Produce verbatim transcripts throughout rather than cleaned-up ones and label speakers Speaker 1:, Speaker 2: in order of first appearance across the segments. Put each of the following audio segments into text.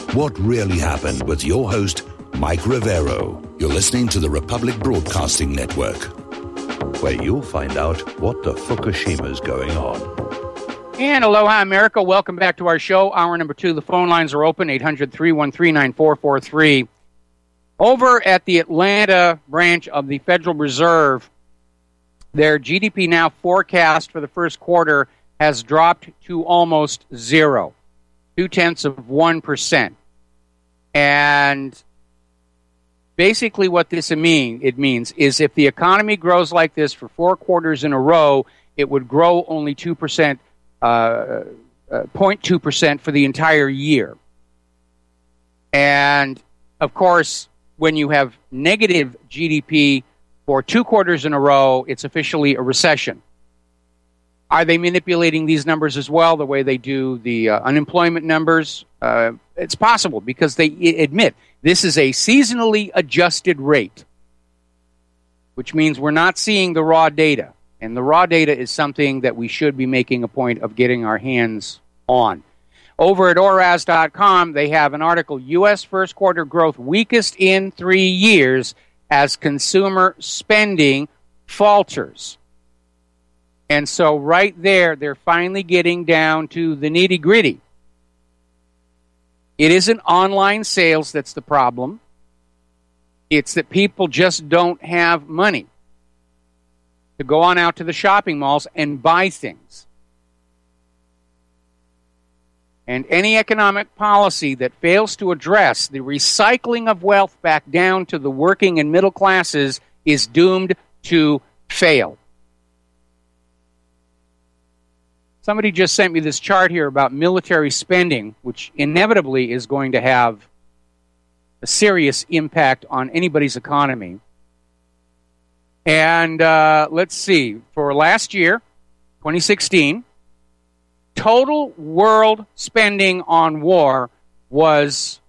Speaker 1: What Really Happened with your host, Mike Rivero. You're listening to the Republic Broadcasting Network, where you'll find out what the Fukushima's going on.
Speaker 2: And aloha, America. Welcome back to our show. Hour number two. The phone lines are open, eight hundred, three one three, nine four four three. Over at the Atlanta branch of the Federal Reserve, their G D P now forecast for the first quarter has dropped to almost zero, two-tenths of one percent. And basically what this mean, it means is if the economy grows like this for four quarters in a row, it would grow only two percent, uh, uh, zero point two percent for the entire year. And, of course, when you have negative G D P for two quarters in a row, it's officially a recession. Are they manipulating these numbers as well, the way they do the uh, unemployment numbers? Uh, it's possible because they admit this is a seasonally adjusted rate, which means we're not seeing the raw data. And the raw data is something that we should be making a point of getting our hands on. Over at Oraz dot com, they have an article, U S first quarter growth weakest in three years as consumer spending falters. And so right there, they're finally getting down to the nitty-gritty. It isn't online sales that's the problem. It's that people just don't have money to go on out to the shopping malls and buy things. And any economic policy that fails to address the recycling of wealth back down to the working and middle classes is doomed to fail. Somebody just sent me this chart here about military spending, which inevitably is going to have a serious impact on anybody's economy. And uh, let's see, for last year, twenty sixteen, total world spending on war was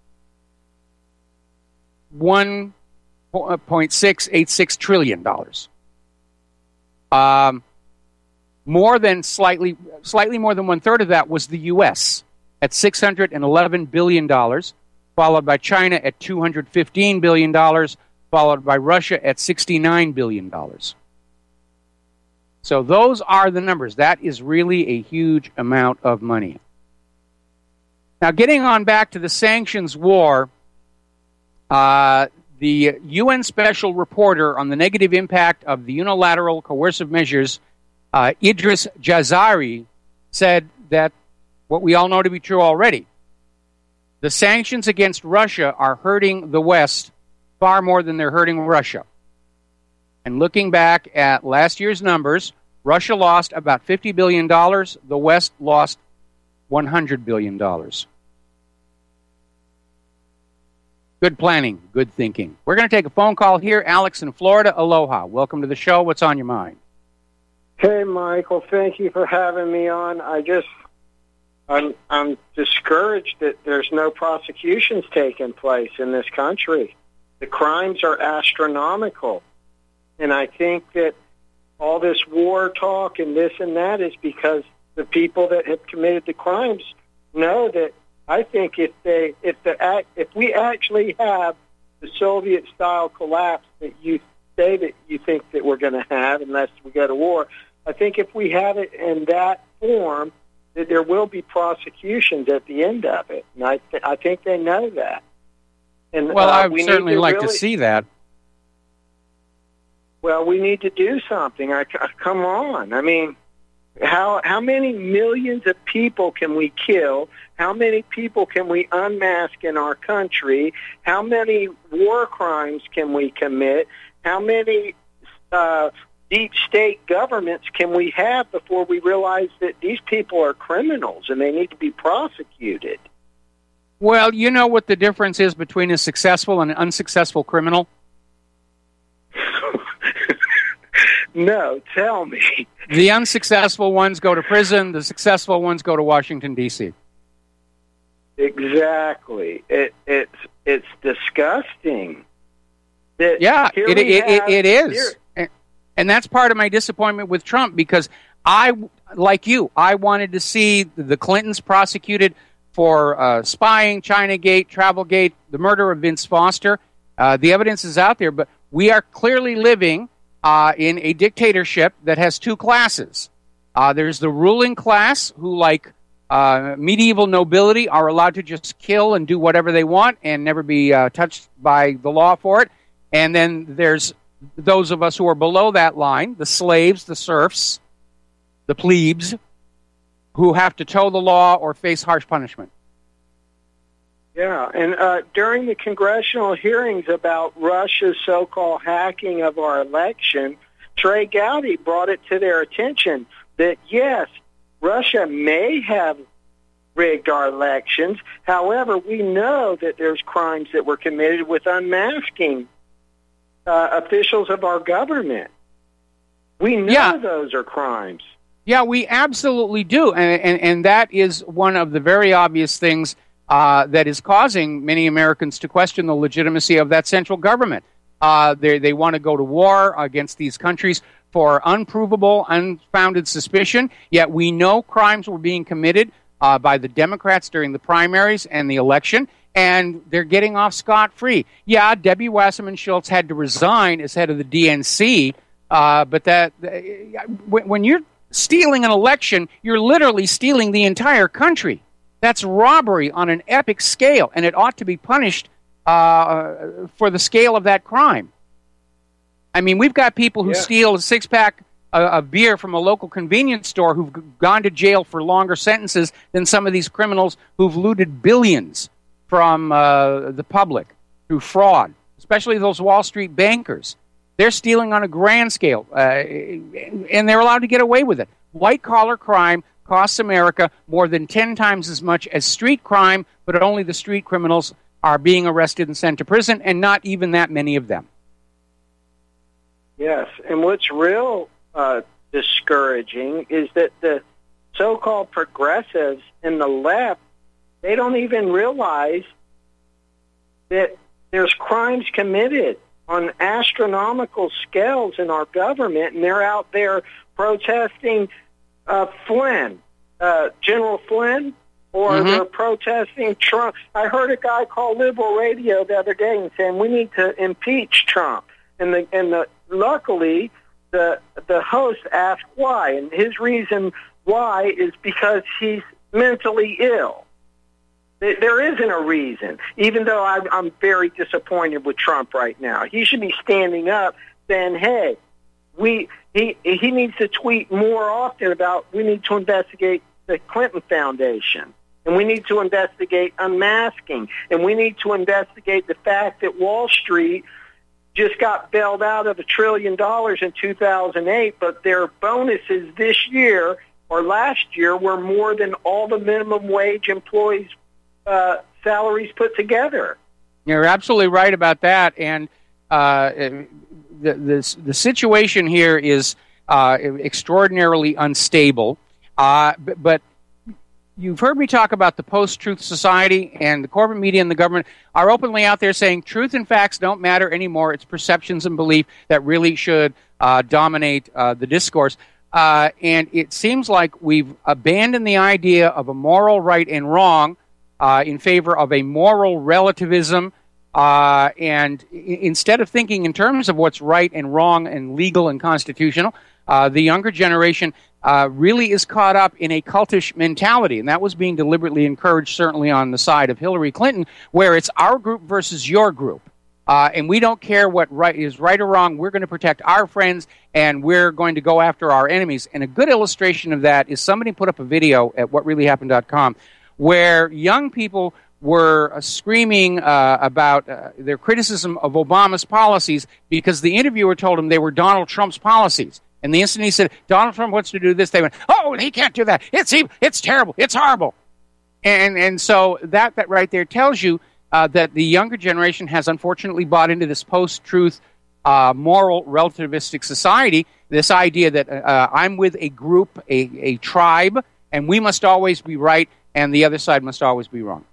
Speaker 2: one point six eight six trillion dollars. Um, more than slightly, slightly more than one third of that was the U S at six hundred eleven billion dollars, followed by China at two hundred fifteen billion dollars, followed by Russia at sixty-nine billion dollars. So those are the numbers. That is really a huge amount of money. Now, getting on back to the sanctions war, uh, the U N Special Reporter on the negative impact of the unilateral coercive measures, uh, Idris Jazari, said that what we all know to be true already. The sanctions against Russia are hurting the West far more than they're hurting Russia. And looking back at last year's numbers, Russia lost about fifty billion dollars. The West lost one hundred billion dollars. Good planning, good thinking. We're going to take a phone call here. Alex in Florida. Aloha. Welcome to the show. What's on your mind?
Speaker 3: Hey, Michael. Thank you for having me on. I just, I'm, I'm discouraged that there's no prosecutions taking place in this country. The crimes are astronomical. And I think that all this war talk and this and that is because the people that have committed the crimes know that. I think if they, if the, if we actually have the Soviet-style collapse that you say that you think that we're going to have, unless we go to war, I think if we have it in that form, that there will be prosecutions at the end of it. And I, th- I think they know that. And
Speaker 2: well,
Speaker 3: uh,
Speaker 2: I would
Speaker 3: we
Speaker 2: certainly
Speaker 3: to
Speaker 2: like
Speaker 3: really,
Speaker 2: to see that.
Speaker 3: Well, we need to do something. I, come on. I mean, how how many millions of people can we kill? How many people can we unmask in our country? How many war crimes can we commit? How many uh, deep state governments can we have before we realize that these people are criminals and they need to be prosecuted?
Speaker 2: Well, you know what the difference is between a successful and an unsuccessful criminal?
Speaker 3: No, tell me.
Speaker 2: The unsuccessful ones go to prison. The successful ones go to Washington, D C
Speaker 3: Exactly. It, it's it's disgusting. That
Speaker 2: yeah, it, it,
Speaker 3: have,
Speaker 2: it, it is.
Speaker 3: Here.
Speaker 2: And, and that's part of my disappointment with Trump because I, like you, I wanted to see the Clintons prosecuted for uh, spying, Chinagate, Travelgate, the murder of Vince Foster. Uh, the evidence is out there, but we are clearly living uh, in a dictatorship that has two classes. Uh, there's the ruling class who, like uh, medieval nobility, are allowed to just kill and do whatever they want and never be uh, touched by the law for it. And then there's those of us who are below that line, the slaves, the serfs, the plebes, who have to toe the law or face harsh punishment.
Speaker 3: Yeah, and uh, during the congressional hearings about Russia's so-called hacking of our election, Trey Gowdy brought it to their attention that, yes, Russia may have rigged our elections. However, we know that there's crimes that were committed with unmasking uh, officials of our government. We know
Speaker 2: yeah.
Speaker 3: those are crimes.
Speaker 2: Yeah, we absolutely do, and, and, and that is one of the very obvious things uh, that is causing many Americans to question the legitimacy of that central government. Uh, they they want to go to war against these countries for unprovable, unfounded suspicion, yet we know crimes were being committed uh, by the Democrats during the primaries and the election, and they're getting off scot-free. Yeah, Debbie Wasserman Schultz had to resign as head of the D N C, uh, but that uh, when you're stealing an election, you're literally stealing the entire country. That's robbery on an epic scale, and it ought to be punished uh, for the scale of that crime. I mean, we've got people who yeah. steal a six-pack uh, of beer from a local convenience store who've g- gone to jail for longer sentences than some of these criminals who've looted billions from uh, the public through fraud, especially those Wall Street bankers. They're stealing on a grand scale, uh, and they're allowed to get away with it. White-collar crime costs America more than ten times as much as street crime, but only the street criminals are being arrested and sent to prison, and not even that many of them.
Speaker 3: Yes, and what's real uh, discouraging is that the so-called progressives in the left, they don't even realize that there's crimes committed on astronomical scales in our government, and they're out there protesting uh, Flynn, uh, General Flynn, or mm-hmm. they're protesting Trump. I heard a guy call liberal radio the other day and saying we need to impeach Trump, and the and the luckily the the host asked why, and his reason why is because he's mentally ill. There isn't a reason, even though I'm very disappointed with Trump right now. He should be standing up saying, hey, we he he needs to tweet more often about we need to investigate the Clinton Foundation, and we need to investigate unmasking, and we need to investigate the fact that Wall Street just got bailed out of a trillion dollars in two thousand eight, but their bonuses this year or last year were more than all the minimum wage employees' Uh, salaries put together.
Speaker 2: You're absolutely right about that, and uh, the, the the situation here is uh, extraordinarily unstable. Uh, but, but you've heard me talk about the post-truth society, and the corporate media and the government are openly out there saying truth and facts don't matter anymore. It's perceptions and belief that really should uh, dominate uh, the discourse. Uh, and it seems like we've abandoned the idea of a moral right and wrong Uh, in favor of a moral relativism, uh, and I- instead of thinking in terms of what's right and wrong and legal and constitutional, uh, the younger generation uh, really is caught up in a cultish mentality, and that was being deliberately encouraged certainly on the side of Hillary Clinton, where it's our group versus your group, uh, and we don't care what right is right or wrong. We're going to protect our friends, and we're going to go after our enemies. And a good illustration of that is somebody put up a video at what really happened dot com where young people were uh, screaming uh, about uh, their criticism of Obama's policies because the interviewer told them they were Donald Trump's policies. And the instant he said, Donald Trump wants to do this, they went, oh, he can't do that. It's it's terrible. It's horrible. And and so that, that right there tells you uh, that the younger generation has unfortunately bought into this post-truth uh, moral relativistic society, this idea that uh, I'm with a group, a, a tribe, and we must always be right, and the other side must always be wrong.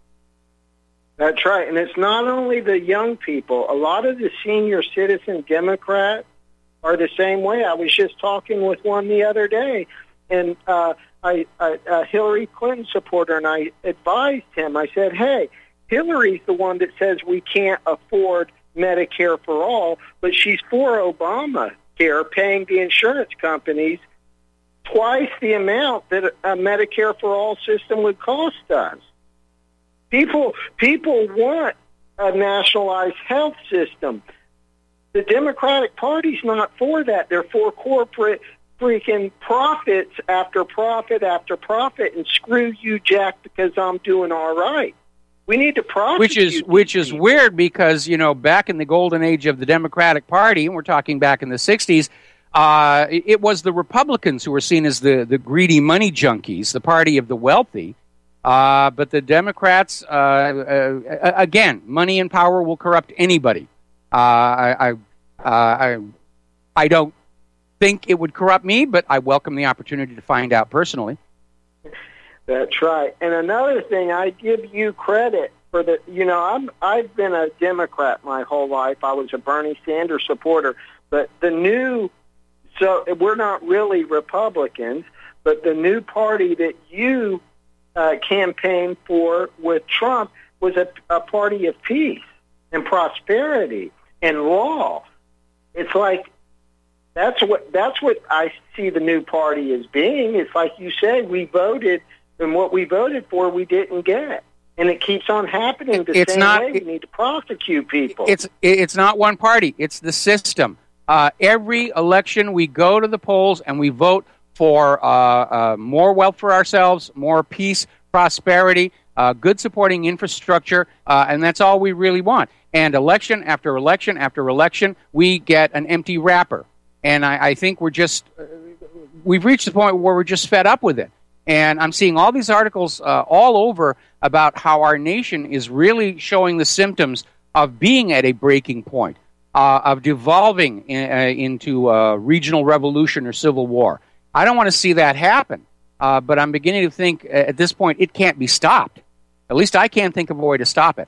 Speaker 3: That's right. And it's not only the young people. A lot of the senior citizen Democrats are the same way. I was just talking with one the other day. and uh, I, I, a Hillary Clinton supporter, and I advised him. I said, hey, Hillary's the one that says we can't afford Medicare for all, but she's for Obamacare, paying the insurance companies twice the amount that a Medicare for all system would cost us. People, people want a nationalized health system. The Democratic Party's not for that. They're for corporate freaking profits after profit after profit, and screw you, Jack, because I'm doing all right. We need to prosecute.
Speaker 2: Which is which is people. Weird because, you know, back in the golden age of the Democratic Party, and we're talking back in the sixties, uh, it was the Republicans who were seen as the, the greedy money junkies, the party of the wealthy. Uh, but the Democrats, uh, uh, again, money and power will corrupt anybody. Uh, I, I, uh, I, I don't think it would corrupt me, but I welcome the opportunity to find out personally.
Speaker 3: That's right. And another thing, I give you credit for the, you know, I'm, I've been a Democrat my whole life. I was a Bernie Sanders supporter. But the new, so we're not really Republicans, but the new party that you uh, campaigned for with Trump was a, a party of peace and prosperity and law. It's like, that's what that's what I see the new party as being. It's like you said, we voted, and what we voted for, we didn't get. And it keeps on happening the
Speaker 2: it's
Speaker 3: same
Speaker 2: not,
Speaker 3: way. We need to prosecute people.
Speaker 2: It's it's not one party. It's the system. Uh, every election, we go to the polls and we vote for uh, uh, more wealth for ourselves, more peace, prosperity, uh, good supporting infrastructure, uh, and that's all we really want. And election after election after election, we get an empty wrapper. And I, I think we're just, uh, we've reached the point where we're just fed up with it. And I'm seeing all these articles uh, all over about how our nation is really showing the symptoms of being at a breaking point, uh, of devolving in, uh, into uh, regional revolution or civil war. I don't want to see that happen, uh, but I'm beginning to think uh, at this point it can't be stopped. At least I can't think of a way to stop it.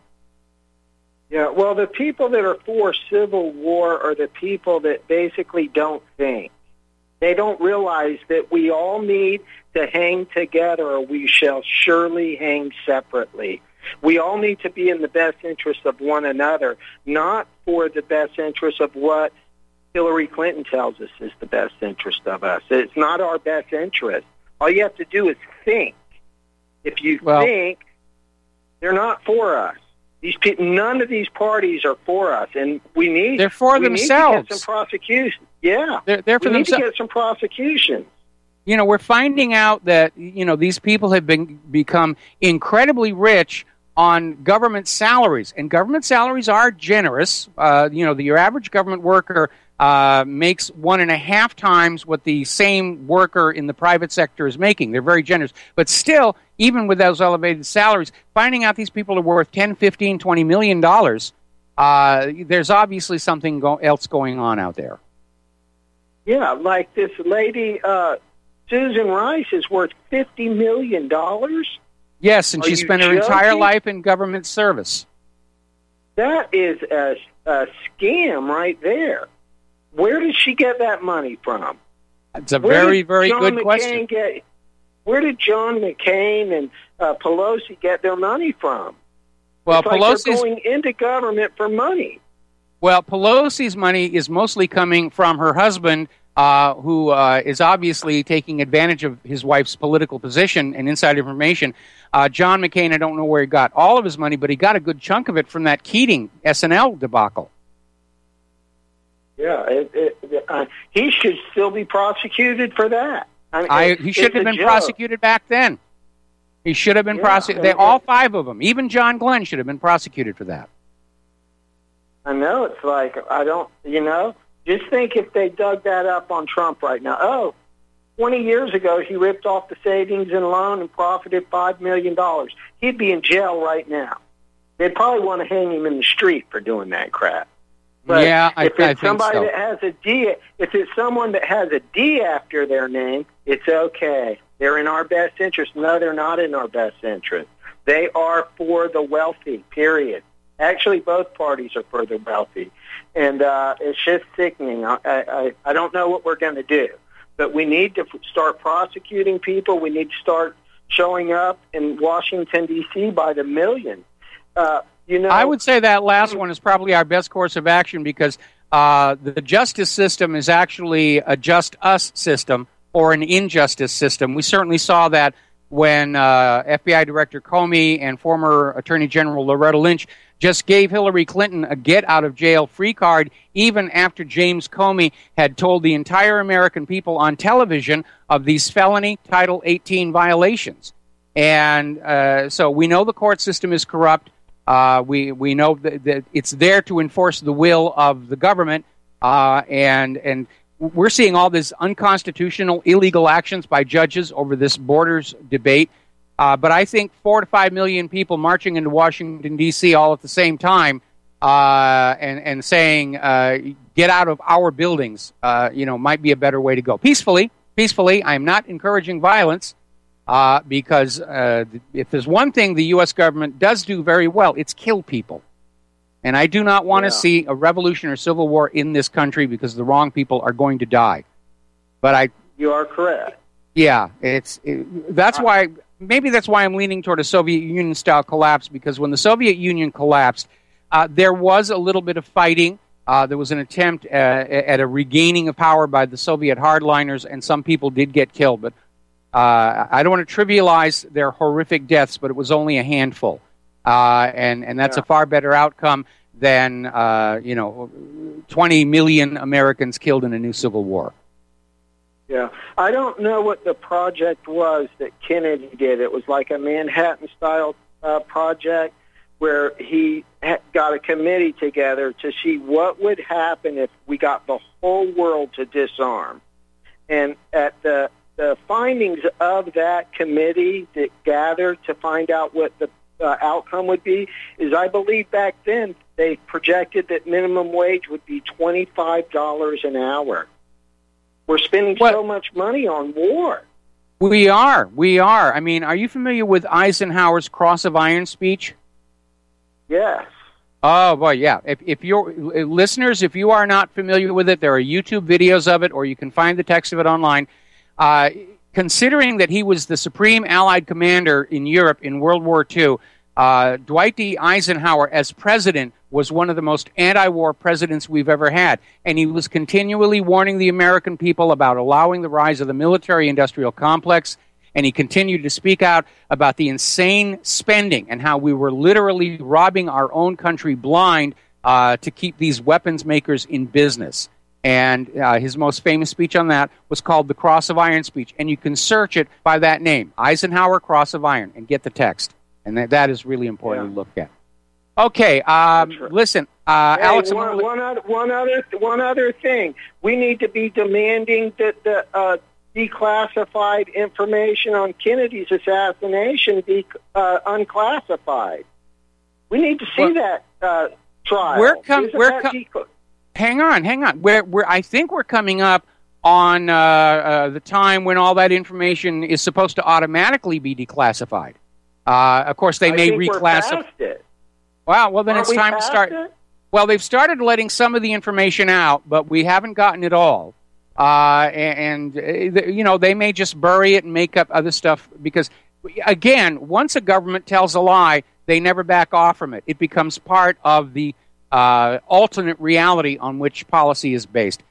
Speaker 3: Yeah, well, the people that are for civil war are the people that basically don't think. They don't realize that we all need to hang together or we shall surely hang separately. We all need to be in the best interest of one another, not for the best interest of what Hillary Clinton tells us is the best interest of us. It's not our best interest. All you have to do is think. If you well, think, they're not for us. These people, none of these parties are for us, and we need.
Speaker 2: They're for
Speaker 3: we
Speaker 2: themselves.
Speaker 3: Need to get some prosecution. Yeah,
Speaker 2: they're, they're for
Speaker 3: we need
Speaker 2: themselves.
Speaker 3: to get some prosecution.
Speaker 2: You know, we're finding out that you know these people have been become incredibly rich on government salaries, and government salaries are generous. Uh, you know, the, your average government worker uh, makes one and a half times what the same worker in the private sector is making. They're very generous, but still, even with those elevated salaries, finding out these people are worth ten, fifteen, twenty million dollars, uh, there's obviously something go- else going on out there.
Speaker 3: Yeah, like this lady, uh, Susan Rice, is worth fifty million dollars.
Speaker 2: Yes, and
Speaker 3: Are
Speaker 2: she
Speaker 3: you
Speaker 2: spent her
Speaker 3: joking?
Speaker 2: entire life in government service.
Speaker 3: That is a, a scam right there. Where did she get that money from?
Speaker 2: It's a
Speaker 3: Where
Speaker 2: very,
Speaker 3: did
Speaker 2: very
Speaker 3: John
Speaker 2: good
Speaker 3: McCain
Speaker 2: question.
Speaker 3: Get, where did John McCain and uh, Pelosi get their money from?
Speaker 2: Well,
Speaker 3: it's like
Speaker 2: Pelosi's
Speaker 3: they're going into government for money.
Speaker 2: Well, Pelosi's money is mostly coming from her husband, uh, who uh, is obviously taking advantage of his wife's political position and inside information. Uh, John McCain, I don't know where he got all of his money, but he got a good chunk of it from that Keating S N L debacle.
Speaker 3: Yeah, it, it, uh, he should still be prosecuted for that. I mean,
Speaker 2: I, he should have been
Speaker 3: joke.
Speaker 2: prosecuted back then. He should have been
Speaker 3: yeah,
Speaker 2: prosecuted. They, all five of them, even John Glenn, should have been prosecuted for that.
Speaker 3: I know. It's like, I don't, you know, just think if they dug that up on Trump right now. Oh, twenty years ago, he ripped off the savings and loan and profited five million dollars. He'd be in jail right now. They'd probably want to hang him in the street for doing that crap. But
Speaker 2: yeah, I,
Speaker 3: if it's
Speaker 2: I think
Speaker 3: somebody
Speaker 2: so.
Speaker 3: that has a D, if it's someone that has a D after their name, it's okay. They're in our best interest. No, they're not in our best interest. They are for the wealthy, period. Actually, both parties are for the wealthy. And uh, it's just sickening. I, I, I don't know what we're going to do. but we need to start prosecuting people. We need to start showing up in Washington, D C by the million. Uh, you know,
Speaker 2: I would say that last one is probably our best course of action because uh, the justice system is actually a just us system or an injustice system. We certainly saw that when uh, F B I Director Comey and former Attorney General Loretta Lynch just gave Hillary Clinton a get-out-of-jail-free card even after James Comey had told the entire American people on television of these felony Title eighteen violations. And uh, so we know the court system is corrupt. Uh, we we know that, that it's there to enforce the will of the government, uh, and and we're seeing all these unconstitutional, illegal actions by judges over this borders debate. Uh, but I think four to five million people marching into Washington, D C all at the same time uh, and, and saying, uh, get out of our buildings, uh, you know, might be a better way to go. Peacefully, peacefully. I am not encouraging violence uh, because uh, if there's one thing the U S government does do very well, it's kill people. And I do not want to
Speaker 3: yeah.
Speaker 2: see a revolution or civil war in this country because the wrong people are going to die. But I...
Speaker 3: You are correct.
Speaker 2: Yeah, it's it, that's uh, why... Maybe that's why I'm leaning toward a Soviet Union-style collapse, because when the Soviet Union collapsed, uh, there was a little bit of fighting. Uh, there was an attempt uh, at a regaining of power by the Soviet hardliners, and some people did get killed. But uh, I don't want to trivialize their horrific deaths, but it was only a handful. Uh, and, and that's
Speaker 3: yeah.
Speaker 2: a far better outcome than, uh, you know, twenty million Americans killed in a new civil war.
Speaker 3: Yeah, I don't know what the project was that Kennedy did. It was like a Manhattan-style uh, project where he ha- got a committee together to see what would happen if we got the whole world to disarm. And at the the findings of that committee that gathered to find out what the uh, outcome would be is, I believe back then they projected that minimum wage would be twenty-five dollars an hour. We're spending what? so much money on war.
Speaker 2: We are. We are. I mean, are you familiar with Eisenhower's Cross of Iron speech?
Speaker 3: Yes.
Speaker 2: Oh, boy, yeah. If, if you're, listeners, if you are not familiar with it, there are YouTube videos of it, or you can find the text of it online. Uh, considering that he was the supreme Allied commander in Europe in World War Two, uh, Dwight D. Eisenhower, as president, was one of the most anti-war presidents we've ever had. And he was continually warning the American people about allowing the rise of the military-industrial complex. And he continued to speak out about the insane spending and how we were literally robbing our own country blind uh, to keep these weapons makers in business. And uh, his most famous speech on that was called the Cross of Iron speech. And you can search it by that name, Eisenhower Cross of Iron, and get the text. And that, that is really important yeah. to look at. Okay, um, right. listen, uh,
Speaker 3: hey,
Speaker 2: Alex.
Speaker 3: One, gonna... one, other, one other, one other thing. We need to be demanding that the uh, declassified information on Kennedy's assassination be uh, unclassified. We need to see well, that uh, trial.
Speaker 2: We're com- we're com- de- hang on, hang on. We're, we're, I think we're coming up on uh, uh, the time when all that information is supposed to automatically be declassified. Uh, of course, they
Speaker 3: I
Speaker 2: may
Speaker 3: think
Speaker 2: reclassify.
Speaker 3: We're past it.
Speaker 2: Well, well, then
Speaker 3: Aren't
Speaker 2: it's time to start.
Speaker 3: It?
Speaker 2: Well, they've started letting some of the information out, but we haven't gotten it all. Uh, and, and, you know, they may just bury it and make up other stuff because, again, once a government tells a lie, they never back off from it. It becomes part of the uh, alternate reality on which policy is based.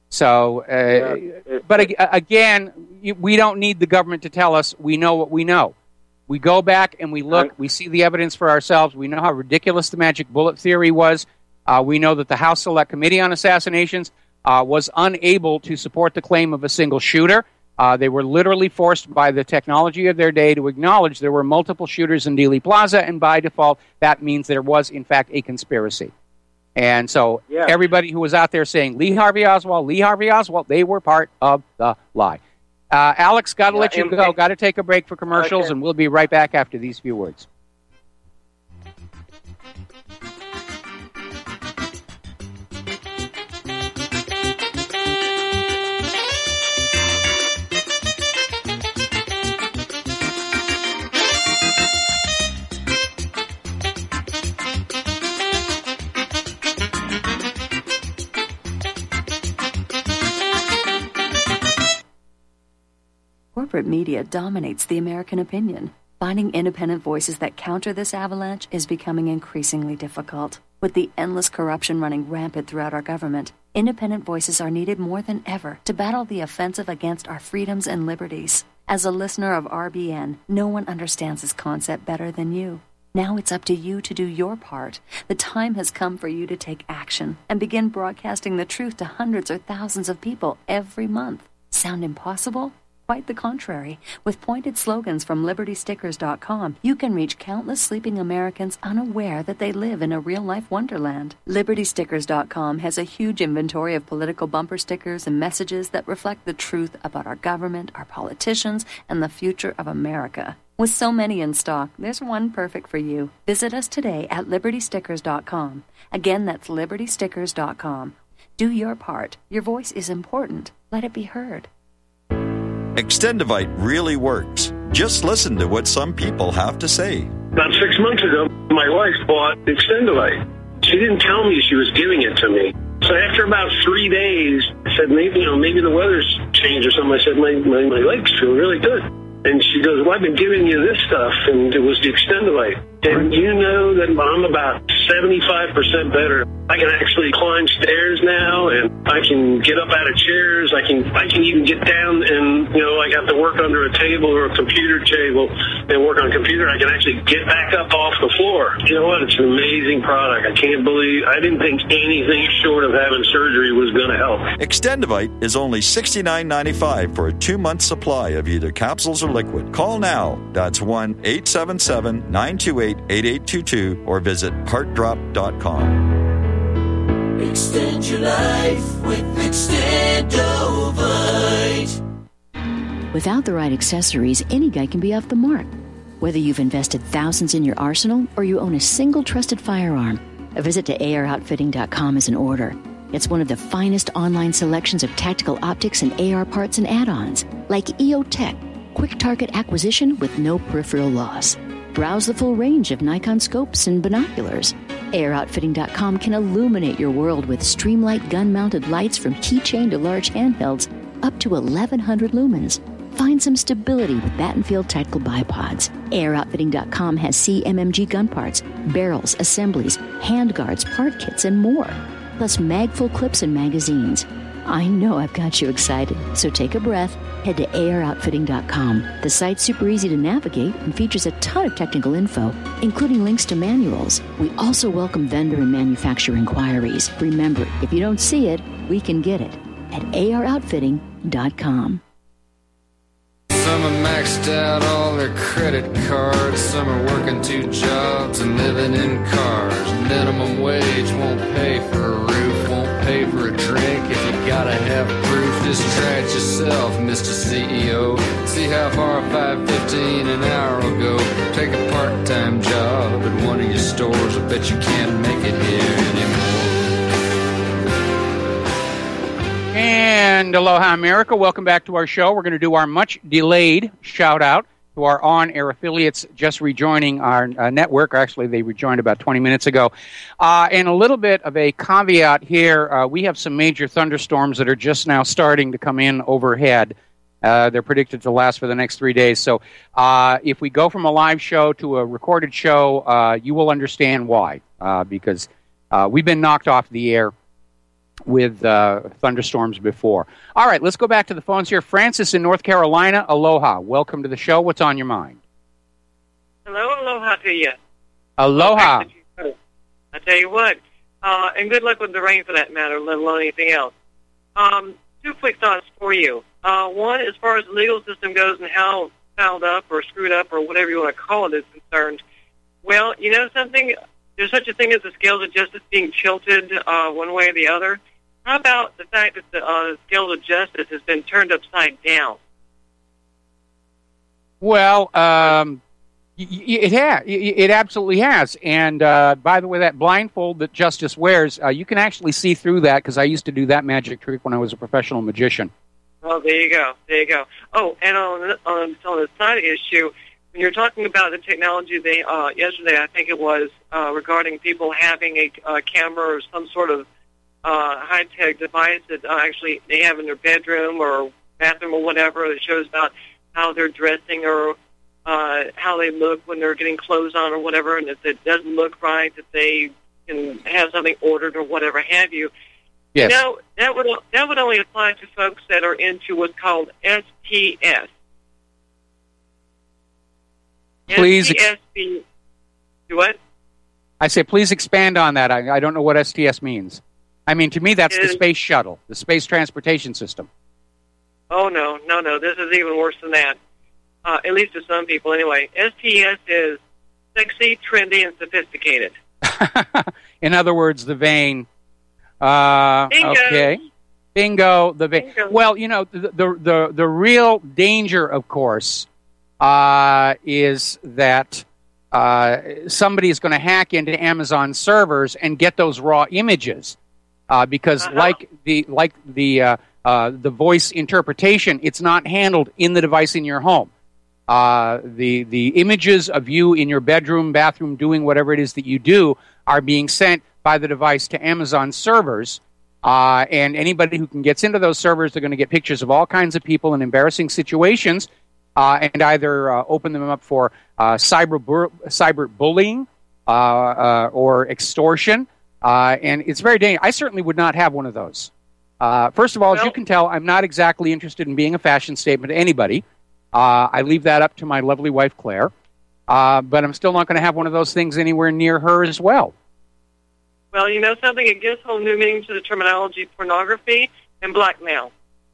Speaker 2: So, uh, yeah, it, but it, again, we don't need the government to tell us. We know what we know. We go back and we look, we see the evidence for ourselves. We know how ridiculous the magic bullet theory was. Uh, we know that the House Select Committee on Assassinations uh, was unable to support the claim of a single shooter. Uh, they were literally forced by the technology of their day to acknowledge there were multiple shooters in Dealey Plaza, and by default, that means there was, in fact, a conspiracy. And so yeah. everybody who was out there saying Lee Harvey Oswald, Lee Harvey Oswald, they were part of the lie. Uh, Alex, got to yeah, let you go. Got to take a break for commercials, okay. and we'll be right back after these few words.
Speaker 4: Corporate media dominates the American opinion. Finding independent voices that counter this avalanche is becoming increasingly difficult. With the endless corruption running rampant throughout our government, independent voices are needed more than ever to battle the offensive against our freedoms and liberties. As a listener of R B N, no one understands this concept better than you. Now it's up to you to do your part. The time has come for you to take action and begin broadcasting the truth to hundreds or thousands of people every month. Sound impossible? Quite the contrary. With pointed slogans from Liberty Stickers dot com, you can reach countless sleeping Americans unaware that they live in a real-life wonderland. Liberty Stickers dot com has a huge inventory of political bumper stickers and messages that reflect the truth about our government, our politicians, and the future of America. With so many in stock, there's one perfect for you. Visit us today at Liberty Stickers dot com. Again, that's Liberty Stickers dot com. Do your part. Your voice is important. Let it be heard.
Speaker 5: Extendivite really works. Just listen to what some people have to say.
Speaker 6: About six months ago, my wife bought Extendivite. She didn't tell me she was giving it to me. So after about three days, I said, maybe, you know, maybe the weather's changed or something. I said, my, my, my legs feel really good. And she goes, well, I've been giving you this stuff, and it was the Extendivite. And you know that I'm about seventy-five percent better. I can actually climb stairs now, and I can get up out of chairs. I can I can even get down and, you know, I got to work under a table or a computer table and work on a computer. I can actually get back up off the floor. You know what? It's an amazing product. I can't believe, I didn't think anything short of having surgery was going to help.
Speaker 5: Extendivite is only sixty-nine dollars and ninety-five cents for a two-month supply of either capsules or liquid. Call now. That's one eight seven seven, nine two eight, eight eight two two or visit heart drop dot com.
Speaker 7: Extend your life with Extendovite.
Speaker 8: Without the right accessories, any guy can be off the mark. Whether you've invested thousands in your arsenal or you own a single trusted firearm, a visit to A R outfitting dot com is in order. It's one of the finest online selections of tactical optics and A R parts and add-ons, like E O Tech, quick target acquisition with no peripheral loss. Browse the full range of Nikon scopes and binoculars. A R outfitting dot com can illuminate your world with Streamlight gun-mounted lights from keychain to large handhelds up to eleven hundred lumens. Find some stability with Battenfield tactical bipods. A R outfitting dot com has C M M G gun parts, barrels, assemblies, handguards, part kits, and more. Plus mag-full clips and magazines. I know I've got you excited, so take a breath. Head to A R outfitting dot com. The site's super easy to navigate and features a ton of technical info, including links to manuals. We also welcome vendor and manufacturer inquiries. Remember, if you don't see it, we can get it at A R outfitting dot com.
Speaker 9: Some are maxed out all their credit cards. Some are working two jobs and living in cars. Minimum wage won't pay for a roof, won't pay for a drink. If you gotta have proof, just try it yourself, Mister C E O. See how far five fifteen an hour will go. Take a part-time job at one of your stores. I bet you can't make it here anymore.
Speaker 2: And aloha, America. Welcome back to our show. We're going to do our much-delayed shout-out to our on-air affiliates just rejoining our uh, network. Actually, they rejoined about twenty minutes ago. Uh, and a little bit of a caveat here. Uh, we have some major thunderstorms that are just now starting to come in overhead. Uh, they're predicted to last for the next three days. So uh, if we go from a live show to a recorded show, uh, you will understand why. Uh, because uh, we've been knocked off the air with uh, thunderstorms before. All right, let's go back to the phones here. Francis in North Carolina, aloha. Welcome to the show. What's on your mind?
Speaker 10: Hello, aloha to you.
Speaker 2: Aloha.
Speaker 10: I tell you what, uh, and good luck with the rain for that matter, let alone anything else. Um, two quick thoughts for you. Uh, one, as far as the legal system goes and how fouled up or screwed up or whatever you want to call it is concerned, well, you know something? There's such a thing as the scales of justice being tilted uh, one way or the other. How about the fact that the uh, scales of justice has been turned upside down?
Speaker 2: Well, um, it has. It absolutely has. And uh, by the way, that blindfold that Justice wears, uh, you can actually see through that because I used to do that magic trick when I was a professional magician.
Speaker 10: Oh, there you go. There you go. Oh, and on, on, on the side issue, when you're talking about the technology, they uh, yesterday, I think it was, uh, regarding people having a, a camera or some sort of uh, high-tech device that uh, actually they have in their bedroom or bathroom or whatever that shows about how they're dressing or uh, how they look when they're getting clothes on or whatever, and if it doesn't look right, that they can have something ordered or whatever have you.
Speaker 2: Yes.
Speaker 10: You know, that would that would only apply to folks that are into what's called S T S.
Speaker 2: Please.
Speaker 10: S T S be, do what?
Speaker 2: I say, please expand on that. I, I don't know what S T S means. I mean, to me, that's
Speaker 10: It
Speaker 2: the
Speaker 10: is-
Speaker 2: space shuttle, the space transportation system.
Speaker 10: Oh, no, no, no. This is even worse than that, uh, at least to some people anyway. S T S is sexy, trendy, and sophisticated.
Speaker 2: In other words, the vein. Uh,
Speaker 10: Bingo.
Speaker 2: Okay. Bingo. The vein.
Speaker 10: Bingo.
Speaker 2: Well, you know, the, the, the, the real danger, of course, uh, is that uh, somebody is going to hack into Amazon servers and get those raw images. Uh, because
Speaker 10: Uh-huh.
Speaker 2: like the like the uh, uh, the voice interpretation, it's not handled in the device in your home. Uh, the the images of you in your bedroom, bathroom, doing whatever it is that you do are being sent by the device to Amazon servers. Uh, and anybody who can gets into those servers, they're going to get pictures of all kinds of people in embarrassing situations, uh, and either uh, open them up for uh, cyber bur- cyber bullying uh, uh, or extortion. Uh, and it's very dangerous. I certainly would not have one of those. Uh, first of all, as
Speaker 10: Well-
Speaker 2: you can tell, I'm not exactly interested in being a fashion statement to anybody. Uh, I leave that up to my lovely wife, Claire. Uh, but I'm still not going to have one of those things anywhere near her as well.
Speaker 10: Well, you know something? It gives whole new meaning to the terminology pornography and blackmail.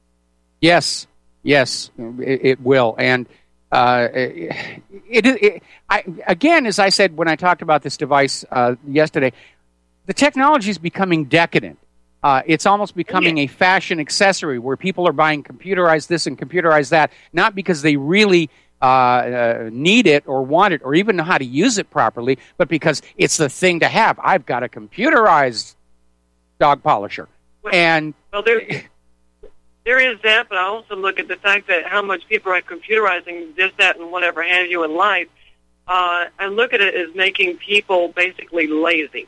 Speaker 2: Yes, yes, it, it will. And uh, it, it, it I, again, as I said when I talked about this device uh, yesterday, the technology is becoming decadent. Uh, it's almost becoming a fashion accessory where people are buying computerized this and computerized that, not because they really uh, uh, need it or want it or even know how to use it properly, but because it's the thing to have. I've got a computerized dog polisher.
Speaker 10: Well,
Speaker 2: And
Speaker 10: well, there, there is that, but I also look at the fact that how much people are computerizing this, that, and whatever have you in life. Uh, I look at it as making people basically lazy.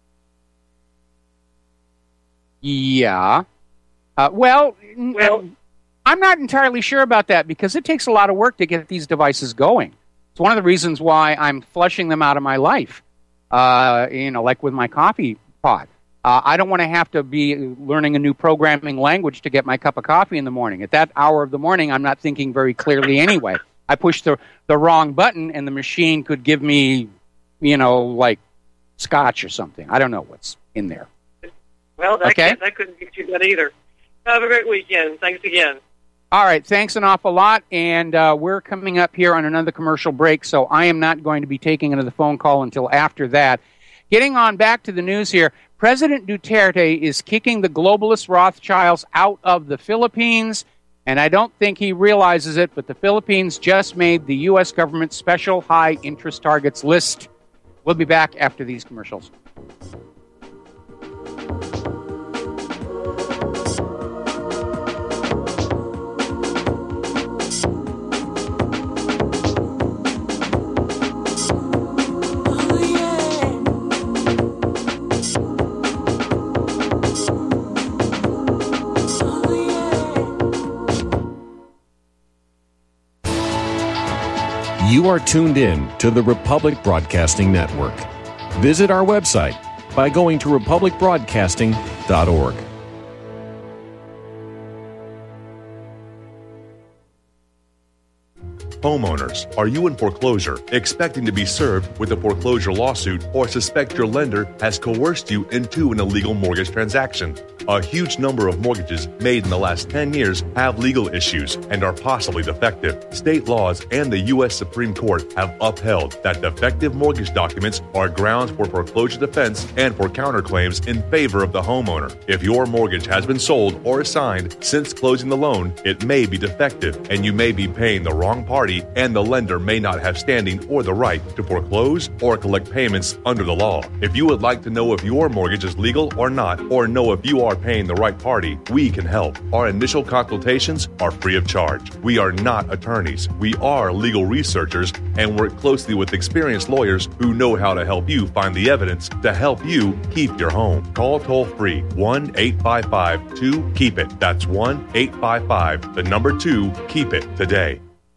Speaker 2: Yeah. Uh, well, n-
Speaker 10: Well-
Speaker 2: I'm not entirely sure about that because it takes a lot of work to get these devices going. It's one of the reasons why I'm flushing them out of my life, uh, you know, like with my coffee pot. Uh, I don't want to have to be learning a new programming language to get my cup of coffee in the morning. At that hour of the morning, I'm not thinking very clearly anyway. I push the, the wrong button and the machine could give me, you know, like scotch or something. I don't know what's in there.
Speaker 10: Well, that,
Speaker 2: Okay.
Speaker 10: can't, that couldn't get you that either. Have a great weekend. Thanks again.
Speaker 2: All right, thanks an awful lot, and uh, we're coming up here on another commercial break, so I am not going to be taking another phone call until after that. Getting on back to the news here, President Duterte is kicking the globalist Rothschilds out of the Philippines, and I don't think he realizes it, but the Philippines just made the U S government special high interest targets list. We'll be back after these commercials.
Speaker 11: You are tuned in to the Republic Broadcasting Network. Visit our website by going to republic broadcasting dot org.
Speaker 12: Homeowners, are you in foreclosure, expecting to be served with a foreclosure lawsuit, or suspect your lender has coerced you into an illegal mortgage transaction? A huge number of mortgages made in the last ten years have legal issues and are possibly defective. State laws and the U S Supreme Court have upheld that defective mortgage documents are grounds for foreclosure defense and for counterclaims in favor of the homeowner. If your mortgage has been sold or assigned since closing the loan, it may be defective and you may be paying the wrong party, and the lender may not have standing or the right to foreclose or collect payments under the law. If you would like to know if your mortgage is legal or not, or know if you are paying the right party, we can help. Our initial consultations are free of charge. We are not attorneys. We are legal researchers and work closely with experienced lawyers who know how to help you find the evidence to help you keep your home. Call toll-free one eight five five two keep it. That's one eight five five, the number two, keep it today.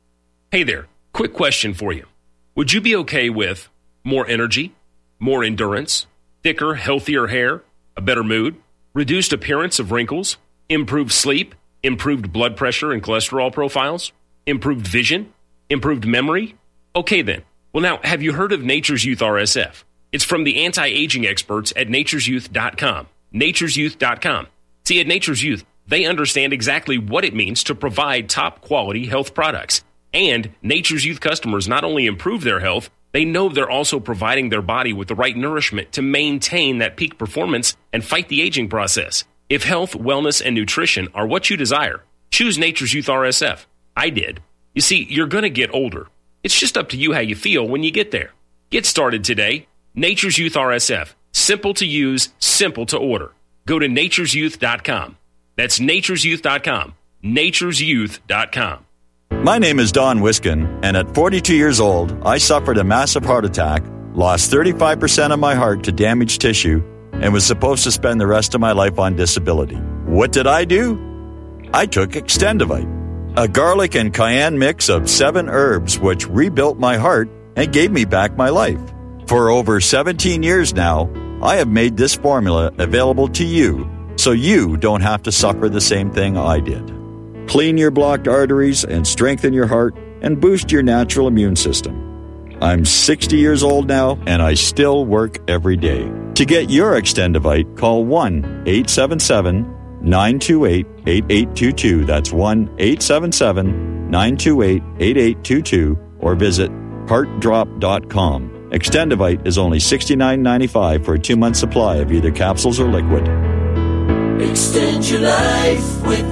Speaker 13: Hey there, quick question for you. Would you be okay with more energy, more endurance, thicker, healthier hair, a better mood, reduced appearance of wrinkles, improved sleep, improved blood pressure and cholesterol profiles, improved vision, improved memory? Okay then. Well now, have you heard of Nature's Youth R S F? It's from the anti-aging experts at natures youth dot com. natures youth dot com. See, at Nature's Youth, they understand exactly what it means to provide top-quality health products. And Nature's Youth customers not only improve their health, they know they're also providing their body with the right nourishment to maintain that peak performance and fight the aging process. If health, wellness, and nutrition are what you desire, choose Nature's Youth R S F. I did. You see, you're going to get older. It's just up to you how you feel when you get there. Get started today. Nature's Youth R S F. Simple to use, simple to order. Go to natures youth dot com. That's natures youth dot com. natures youth dot com.
Speaker 5: My name is Don Wiskin, and at forty-two years old, I suffered a massive heart attack, lost thirty-five percent of my heart to damaged tissue, and was supposed to spend the rest of my life on disability. What did I do? I took Extendivite, a garlic and cayenne mix of seven herbs which rebuilt my heart and gave me back my life. For over seventeen years now, I have made this formula available to you so you don't have to suffer the same thing I did. Clean your blocked arteries and strengthen your heart and boost your natural immune system. I'm sixty years old now and I still work every day. To get your Extendivite, call one eight seven seven, nine two eight, eight eight two two. That's one eight seven seven, nine two eight, eight eight two two or visit heart drop dot com. Extendivite is only sixty-nine ninety-five for a two-month supply of either capsules or liquid.
Speaker 7: Extend your life with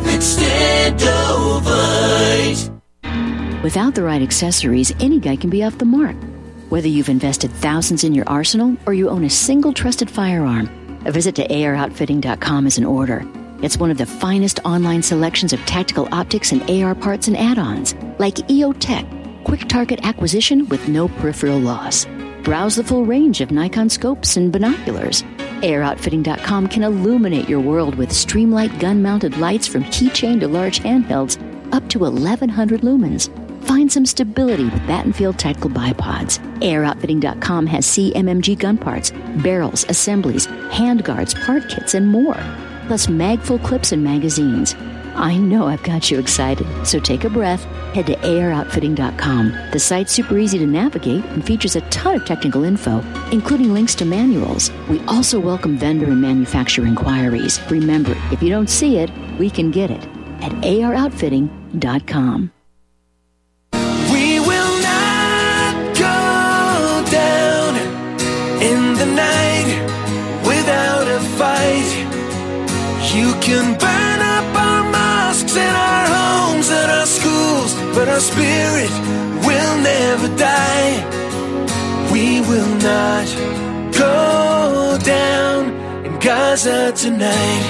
Speaker 7: Extendovite.
Speaker 8: Without the right accessories, any guy can be off the mark. Whether you've invested thousands in your arsenal or you own a single trusted firearm, a visit to A R outfitting dot com is in order. It's one of the finest online selections of tactical optics and A R parts and add-ons, like E O Tech, quick target acquisition with no peripheral loss. Browse the full range of Nikon scopes and binoculars. A R outfitting dot com can illuminate your world with Streamlight gun-mounted lights from keychain to large handhelds up to eleven hundred lumens. Find some stability with Battenfield tactical bipods. A R outfitting dot com has C M M G gun parts, barrels, assemblies, handguards, part kits, and more. Plus magful clips and magazines. I know I've got you excited, so take a breath. Head to A R outfitting dot com. The site's super easy to navigate and features a ton of technical info, including links to manuals. We also welcome vendor and manufacturer inquiries. Remember, if you don't see it, we can get it at A R outfitting dot com.
Speaker 7: We will not go down in the night without a fight. You can burn up our mosques and our homes and our schools, but our spirit will never die. We will not go down in Gaza tonight.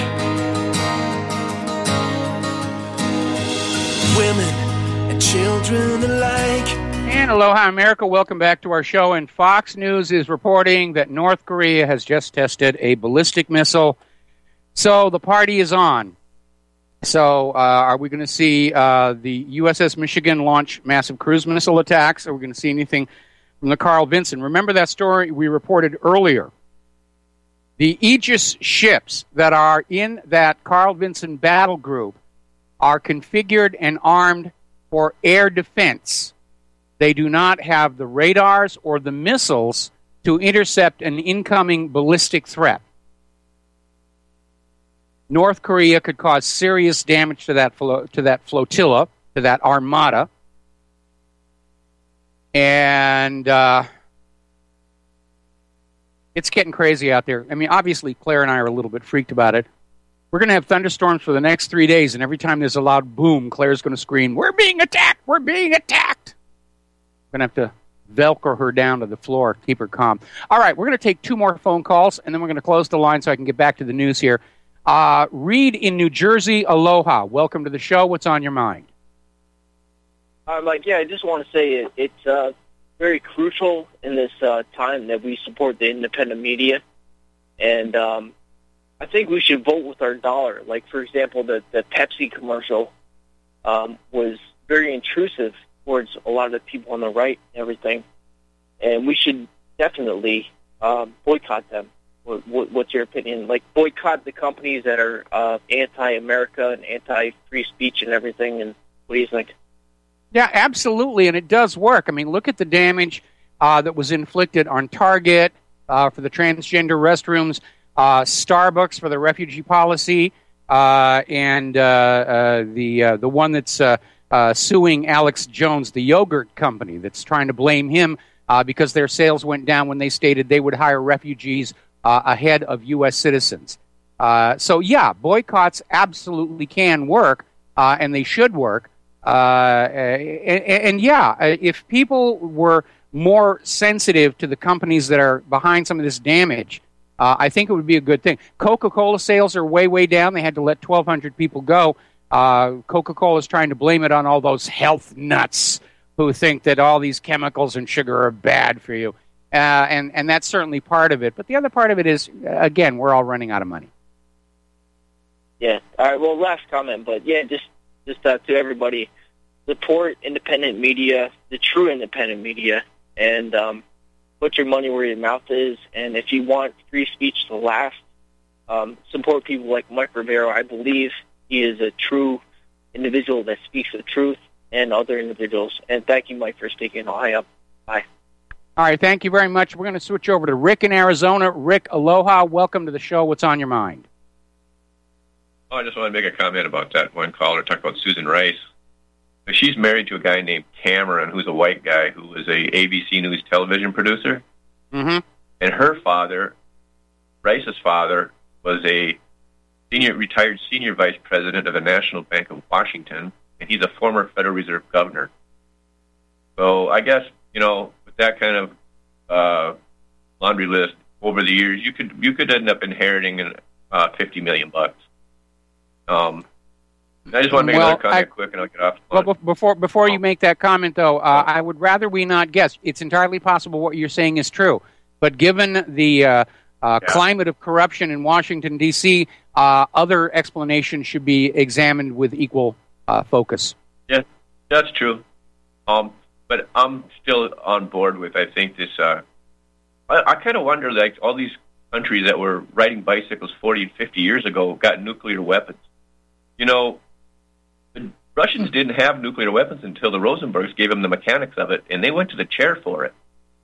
Speaker 7: Women and children alike.
Speaker 2: And aloha, America. Welcome back to our show. And Fox News is reporting that North Korea has just tested a ballistic missile. So the party is on. So uh, are we going to see uh, the U S S Michigan launch massive cruise missile attacks? Are we going to see anything from the Carl Vinson? Remember that story we reported earlier? The Aegis ships that are in that Carl Vinson battle group are configured and armed for air defense. They do not have the radars or the missiles to intercept an incoming ballistic threat. North Korea could cause serious damage to that flo- to that flotilla, to that armada. And uh, it's getting crazy out there. I mean, obviously, Claire and I are a little bit freaked about it. We're going to have thunderstorms for the next three days, and every time there's a loud boom, Claire's going to scream, "We're being attacked! We're being attacked!" I'm going to have to Velcro her down to the floor, keep her calm. All right, we're going to take two more phone calls, and then we're going to close the line so I can get back to the news here. Uh, Reed in New Jersey, aloha. Welcome to the show. What's on your mind?
Speaker 14: Uh, like, yeah, I just want to say it, it's uh, very crucial in this uh, time that we support the independent media. And um, I think we should vote with our dollar. Like, for example, the, the Pepsi commercial um, was very intrusive towards a lot of the people on the right and everything. And we should definitely um, boycott them. What, what, what's your opinion? Like, boycott the companies that are uh, anti-America and anti-free speech and everything, and what do you think?
Speaker 2: Yeah, absolutely, and it does work. I mean, look at the damage uh, that was inflicted on Target uh, for the transgender restrooms, uh, Starbucks for the refugee policy, uh, and uh, uh, the uh, the one that's uh, uh, suing Alex Jones, the yogurt company, that's trying to blame him uh, because their sales went down when they stated they would hire refugees uh, ahead of U S citizens. Uh, so, yeah, boycotts absolutely can work, uh, and they should work. Uh, and, and yeah, if people were more sensitive to the companies that are behind some of this damage, uh, I think it would be a good thing. Coca-Cola sales are way, way down. They had to let twelve hundred people go. Uh, Coca-Cola is trying to blame it on all those health nuts who think that all these chemicals and sugar are bad for you. Uh, and, and that's certainly part of it. But the other part of it is, again, we're all running out of money.
Speaker 14: Yeah. All right, well, last comment, but yeah, just Just uh, to everybody, support independent media, the true independent media, and um, put your money where your mouth is. And if you want free speech to last, um, support people like Mike Rivero. I believe he is a true individual that speaks the truth, and other individuals. And thank you, Mike, for speaking. I'll hang up. Bye.
Speaker 2: All right, thank you very much. We're going to switch over to Rick in Arizona. Rick, aloha. Welcome to the show. What's on your mind?
Speaker 15: Oh, I just want to make a comment about that one caller talked about Susan Rice. She's married to a guy named Cameron, who's a white guy who was a A B C News television producer.
Speaker 2: Mm-hmm.
Speaker 15: And her father, Rice's father, was a senior retired senior vice president of the National Bank of Washington, and he's a former Federal Reserve governor. So I guess, you know, with that kind of uh, laundry list over the years, you could you could end up inheriting uh, fifty million bucks. Um, I just want to make
Speaker 2: well,
Speaker 15: another comment
Speaker 2: I,
Speaker 15: quick, and I'll get off the
Speaker 2: phone.
Speaker 15: phone.
Speaker 2: Well, before before you make that comment, though, uh, I would rather we not guess. It's entirely possible what you're saying is true, but given the uh, uh,
Speaker 15: Yeah.
Speaker 2: climate of corruption in Washington, D C, uh, other explanations should be examined with equal uh, focus.
Speaker 15: Yeah, that's true. Um, but I'm still on board with, I think, this... Uh, I, I kind of wonder, like, all these countries that were riding bicycles forty and fifty years ago got nuclear weapons. You know, the Russians didn't have nuclear weapons until the Rosenbergs gave them the mechanics of it, and they went to the chair for it.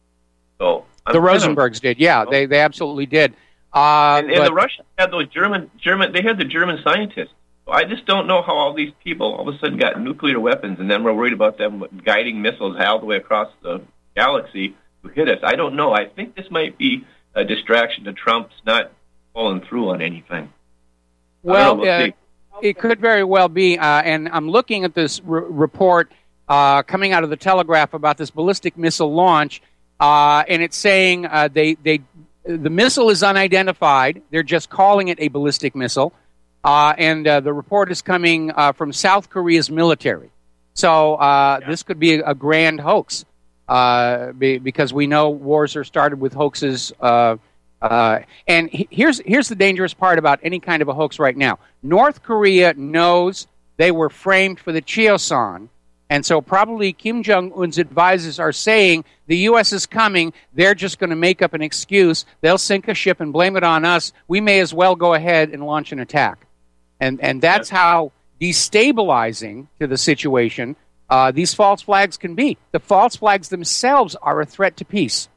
Speaker 15: So I'm
Speaker 2: the
Speaker 15: kind of-
Speaker 2: Rosenbergs did, yeah, they they absolutely did. Uh,
Speaker 15: and, and
Speaker 2: but-
Speaker 15: the Russians had those German German. They had the German scientists. So I just don't know how all these people all of a sudden got nuclear weapons, and then we're worried about them guiding missiles all the way across the galaxy to hit us. I don't know. I think this might be a distraction to Trump's not following through on anything.
Speaker 2: Well,
Speaker 15: I don't know, we'll
Speaker 2: uh,
Speaker 15: see.
Speaker 2: it could very well be, uh, and I'm looking at this r- report uh, coming out of the Telegraph about this ballistic missile launch, uh, and it's saying uh, they they the missile is unidentified. They're just calling it a ballistic missile, uh, and uh, the report is coming uh, from South Korea's military. So uh, this could be a, a grand hoax, uh, be, because we know wars are started with hoaxes. Uh, Uh, and he- here's here's the dangerous part about any kind of a hoax right now. North Korea knows they were framed for the Cheosan, and so probably Kim Jong-un's advisors are saying the U S is coming. They're just going to make up an excuse. They'll sink a ship and blame it on us. We may as well go ahead and launch an attack. And and that's how destabilizing to the situation uh, these false flags can be. The false flags themselves are a threat to peace.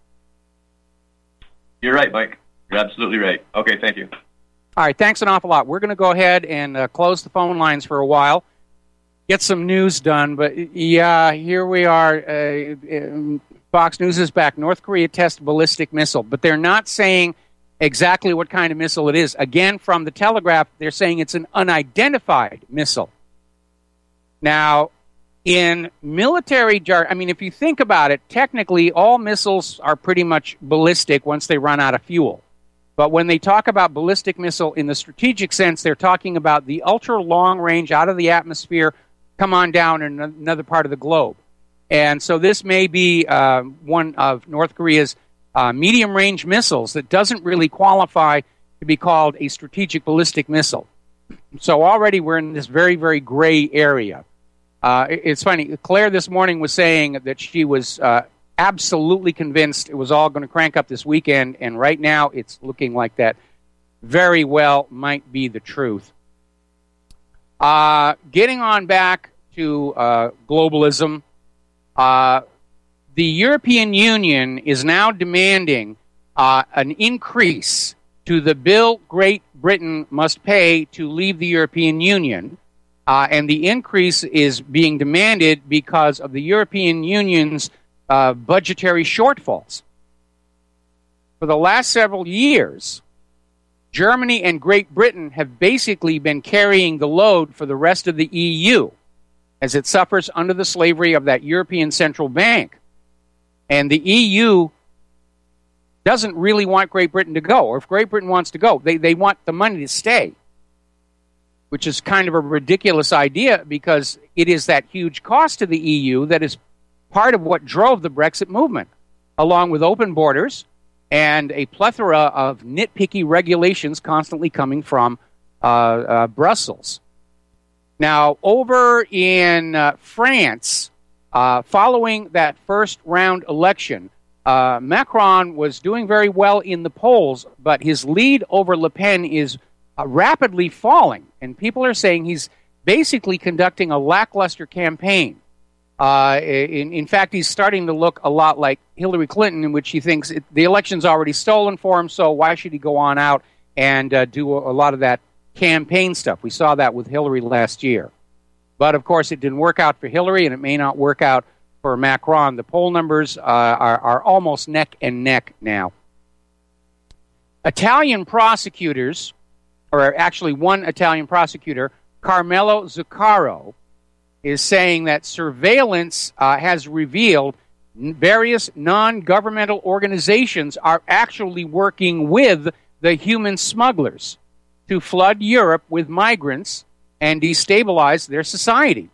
Speaker 15: You're right, Mike. You're absolutely right. Okay, thank you.
Speaker 2: All right, thanks an awful lot. We're going to go ahead and uh, close the phone lines for a while, get some news done. But, yeah, here we are. Uh, um, Fox News is back. North Korea tests ballistic missile. But they're not saying exactly what kind of missile it is. Again, from the Telegraph, they're saying it's an unidentified missile. Now, in military jargon, I mean, if you think about it, technically all missiles are pretty much ballistic once they run out of fuel. But when they talk about ballistic missile in the strategic sense, they're talking about the ultra-long range out of the atmosphere, come on down in another part of the globe. And so this may be uh, one of North Korea's uh, medium-range missiles that doesn't really qualify to be called a strategic ballistic missile. So already we're in this very, very gray area. Uh, Uh, it, it's funny. Claire this morning was saying that she was uh, absolutely convinced it was all going to crank up this weekend, and right now it's looking like that very well might be the truth. Uh, getting on back to uh, globalism, uh, the European Union is now demanding uh, an increase to the bill Great Britain must pay to leave the European Union. Uh, and the increase is being demanded because of the European Union's uh, budgetary shortfalls. For the last several years, Germany and Great Britain have basically been carrying the load for the rest of the E U as it suffers under the slavery of that European Central Bank. And the E U doesn't really want Great Britain to go, or if Great Britain wants to go, they, they want the money to stay, which is kind of a ridiculous idea because it is that huge cost to the E U that is part of what drove the Brexit movement, along with open borders and a plethora of nitpicky regulations constantly coming from uh, uh, Brussels. Now, over in uh, France, uh, following that first round election, uh, Macron was doing very well in the polls, but his lead over Le Pen is uh, rapidly falling, and people are saying he's basically conducting a lackluster campaign. Uh, in, in fact, he's starting to look a lot like Hillary Clinton, in which he thinks it, the election's already stolen for him, so why should he go on out and uh, do a, a lot of that campaign stuff? We saw that with Hillary last year. But, of course, it didn't work out for Hillary, and it may not work out for Macron. The poll numbers uh, are, are almost neck and neck now. Italian prosecutors, or actually one Italian prosecutor, Carmelo Zuccaro, is saying that surveillance uh, has revealed various non-governmental organizations are actually working with the human smugglers to flood Europe with migrants and destabilize their society.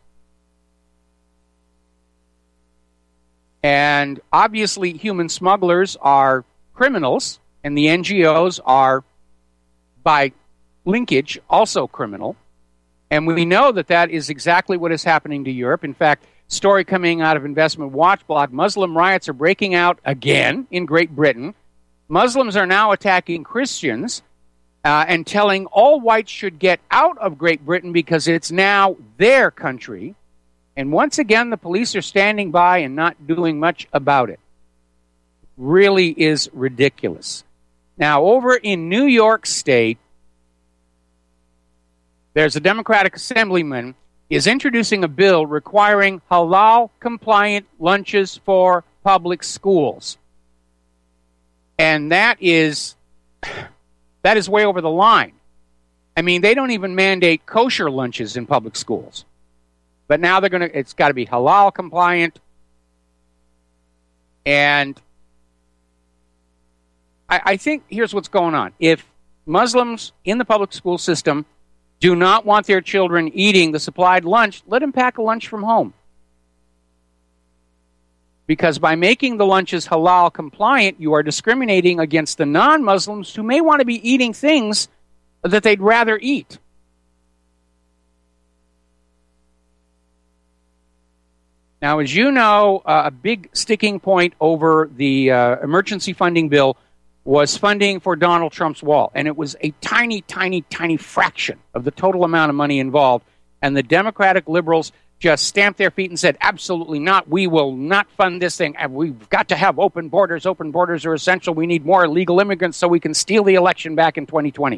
Speaker 2: And obviously human smugglers are criminals, and the N G Os are, by linkage, also criminal. And we know that that is exactly what is happening to Europe. In fact, story coming out of Investment Watch blog, Muslim riots are breaking out again in Great Britain. Muslims are now attacking Christians uh, and telling all whites should get out of Great Britain because it's now their country. And once again, the police are standing by and not doing much about it. Really is ridiculous. Now, over in New York State, there's a Democratic assemblyman is introducing a bill requiring halal-compliant lunches for public schools. And that is that is way over the line. I mean, they don't even mandate kosher lunches in public schools. But now they're going to, it's got to be halal compliant. And I, I think here's what's going on. If Muslims in the public school system do not want their children eating the supplied lunch, let them pack a lunch from home. Because by making the lunches halal compliant, you are discriminating against the non-Muslims who may want to be eating things that they'd rather eat. Now, as you know, uh, a big sticking point over the uh, emergency funding bill was funding for Donald Trump's wall. And it was a tiny, tiny, tiny fraction of the total amount of money involved. And the Democratic liberals just stamped their feet and said, absolutely not. We will not fund this thing. We've got to have open borders. Open borders are essential. We need more illegal immigrants so we can steal the election back in twenty twenty.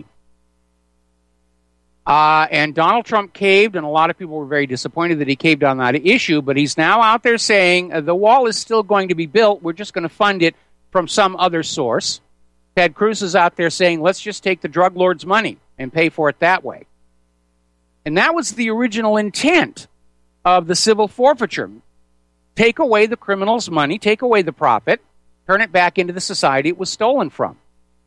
Speaker 2: Uh, and Donald Trump caved, and a lot of people were very disappointed that he caved on that issue. But he's now out there saying uh, the wall is still going to be built. We're just going to fund it from some other source. Ted Cruz is out there saying, let's just take the drug lord's money and pay for it that way. And that was the original intent of the civil forfeiture. Take away the criminal's money, take away the profit, turn it back into the society it was stolen from.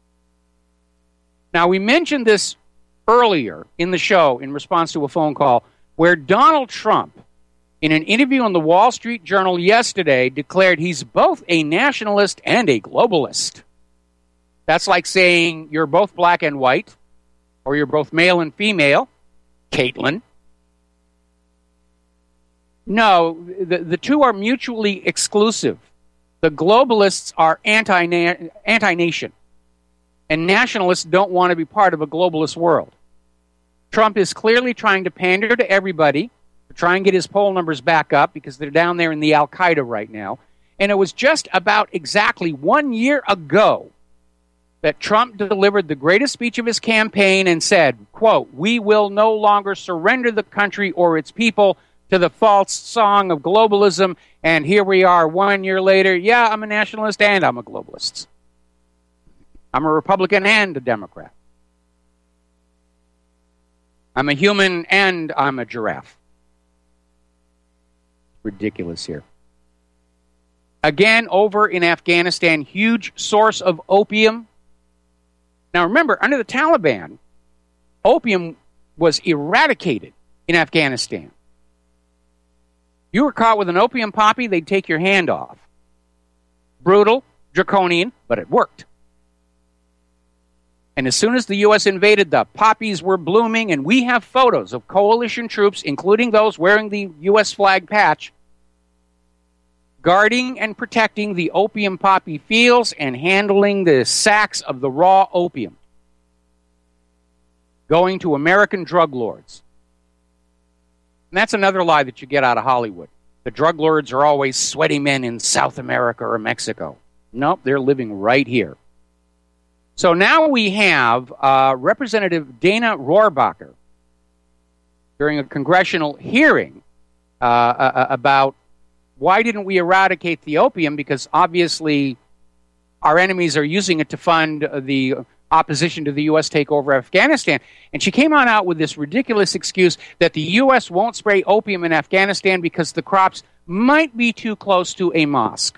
Speaker 2: Now, we mentioned this earlier in the show in response to a phone call where Donald Trump, in an interview on the Wall Street Journal yesterday, declared he's both a nationalist and a globalist. That's like saying you're both black and white, or you're both male and female, Caitlin. No, the, the two are mutually exclusive. The globalists are anti anti-nation, and nationalists don't want to be part of a globalist world. Trump is clearly trying to pander to everybody, to try and get his poll numbers back up, because they're down there in the Al-Qaeda right now. And it was just about exactly one year ago that Trump delivered the greatest speech of his campaign and said, quote, "We will no longer surrender the country or its people to the false song of globalism." And here we are one year later. Yeah, I'm a nationalist and I'm a globalist. I'm a Republican and a Democrat. I'm a human and I'm a giraffe. Ridiculous here. Again, over in Afghanistan, huge source of opium. Now remember, under the Taliban, opium was eradicated in Afghanistan. You were caught with an opium poppy, they'd take your hand off. Brutal, draconian, but it worked. And as soon as the U S invaded, the poppies were blooming, and we have photos of coalition troops, including those wearing the U S flag patch, guarding and protecting the opium poppy fields and handling the sacks of the raw opium, going to American drug lords. And that's another lie that you get out of Hollywood. The drug lords are always sweaty men in South America or Mexico. Nope, they're living right here. So now we have uh, Representative Dana Rohrabacher during a congressional hearing uh, uh, about why didn't we eradicate the opium, because obviously our enemies are using it to fund the opposition to the U S takeover of Afghanistan. And she came on out with this ridiculous excuse that the U S won't spray opium in Afghanistan because the crops might be too close to a mosque.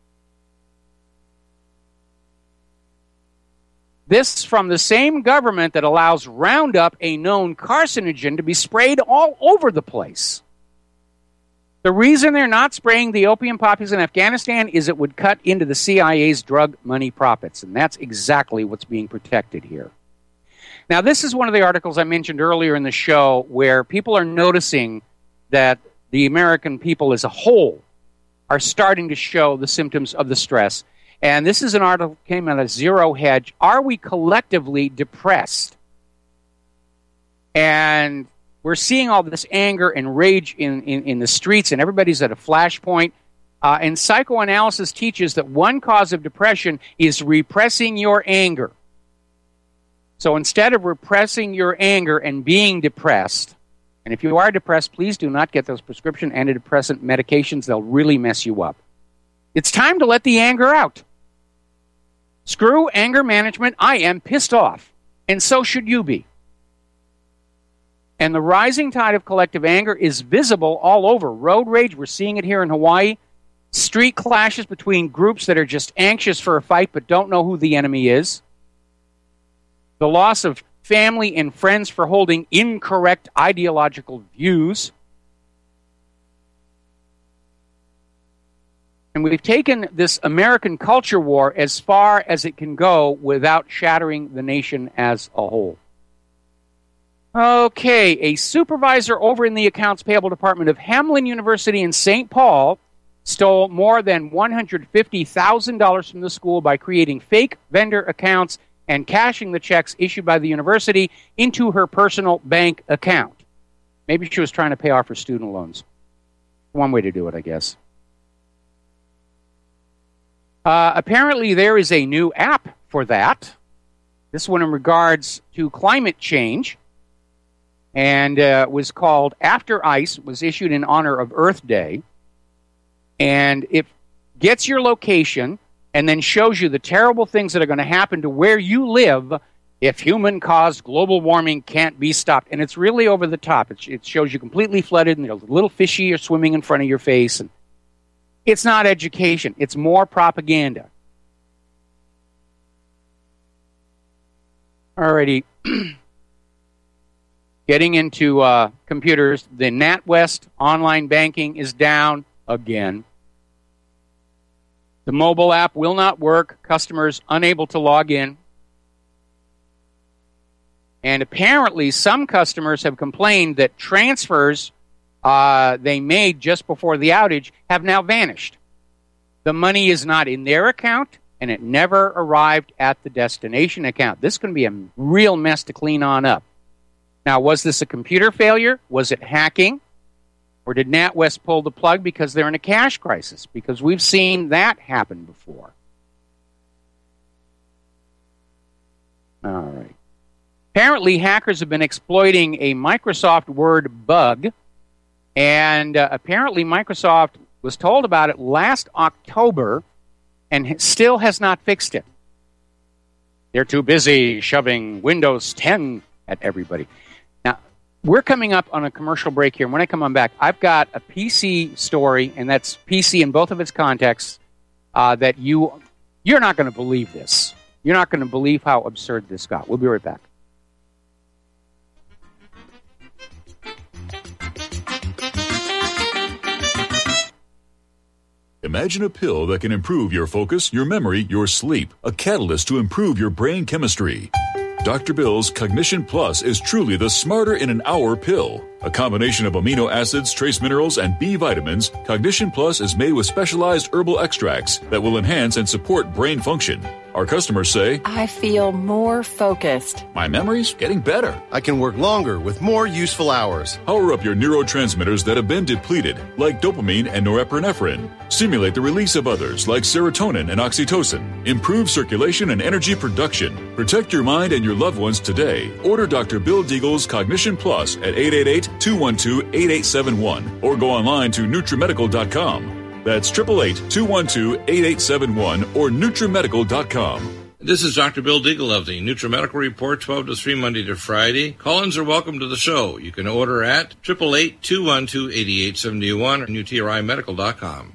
Speaker 2: This from the same government that allows Roundup, a known carcinogen, to be sprayed all over the place. The reason they're not spraying the opium poppies in Afghanistan is it would cut into the C I A's drug money profits, and that's exactly what's being protected here. Now, this is one of the articles I mentioned earlier in the show where people are noticing that the American people as a whole are starting to show the symptoms of the stress. And this is an article that came out of Zero Hedge. Are we collectively depressed? And we're seeing all this anger and rage in, in, in the streets, and everybody's at a flashpoint. Uh, and psychoanalysis teaches that one cause of depression is repressing your anger. So instead of repressing your anger and being depressed, and if you are depressed, please do not get those prescription antidepressant medications. They'll really mess you up. It's time to let the anger out. Screw anger management. I am pissed off, and so should you be. And the rising tide of collective anger is visible all over. Road rage, we're seeing it here in Hawaii. Street clashes between groups that are just anxious for a fight but don't know who the enemy is. The loss of family and friends for holding incorrect ideological views. And we've taken this American culture war as far as it can go without shattering the nation as a whole. Okay, a supervisor over in the Accounts Payable Department of Hamline University in Saint Paul stole more than one hundred fifty thousand dollars from the school by creating fake vendor accounts and cashing the checks issued by the university into her personal bank account. Maybe she was trying to pay off her student loans. One way to do it, I guess. Uh, apparently, there is a new app for that. This one in regards to climate change. And uh, was called After Ice, was issued in honor of Earth Day. And it gets your location and then shows you the terrible things that are going to happen to where you live if human-caused global warming can't be stopped. And it's really over the top. It, it shows you completely flooded, and there's little fishy are swimming in front of your face. And it's not education. It's more propaganda. Alrighty. Getting into uh, computers, the NatWest online banking is down again. The mobile app will not work. Customers unable to log in. And apparently some customers have complained that transfers uh, they made just before the outage have now vanished. The money is not in their account, and it never arrived at the destination account. This is going to be a real mess to clean on up. Now, was this a computer failure? Was it hacking? Or did NatWest pull the plug because they're in a cash crisis? Because we've seen that happen before. All right. Apparently, hackers have been exploiting a Microsoft Word bug, and uh, apparently Microsoft was told about it last October and still has not fixed it. They're too busy shoving Windows ten at everybody. Now, we're coming up on a commercial break here, and when I come on back, I've got a P C story, and that's P C in both of its contexts, uh, that you, you're not going to believe this. You're not going to believe how absurd this got. We'll be right back.
Speaker 16: Imagine a pill that can improve your focus, your memory, your sleep. A catalyst to improve your brain chemistry. Doctor Bill's Cognition Plus is truly the smarter in an hour pill. A combination of amino acids, trace minerals, and B vitamins, Cognition Plus is made with specialized herbal extracts that will enhance and support brain function. Our customers say,
Speaker 17: I feel more focused.
Speaker 16: My memory's getting better.
Speaker 18: I can work longer with more useful hours.
Speaker 16: Power up your neurotransmitters that have been depleted, like dopamine and norepinephrine. Stimulate the release of others, like serotonin and oxytocin. Improve circulation and energy production. Protect your mind and your loved ones today. Order Doctor Bill Deagle's Cognition Plus at eight eight eight, two one two, eight eight seven one or go online to Nutrimedical dot com. That's eight eight eight, two one two, eight eight seven one or Nutrimedical dot com.
Speaker 19: This is Doctor Bill Deagle of the Nutrimedical Report, twelve to three, Monday to Friday. Call-ins are welcome to the show. You can order at eight eight eight, two one two, eight eight seven one or N U T R I medical dot com.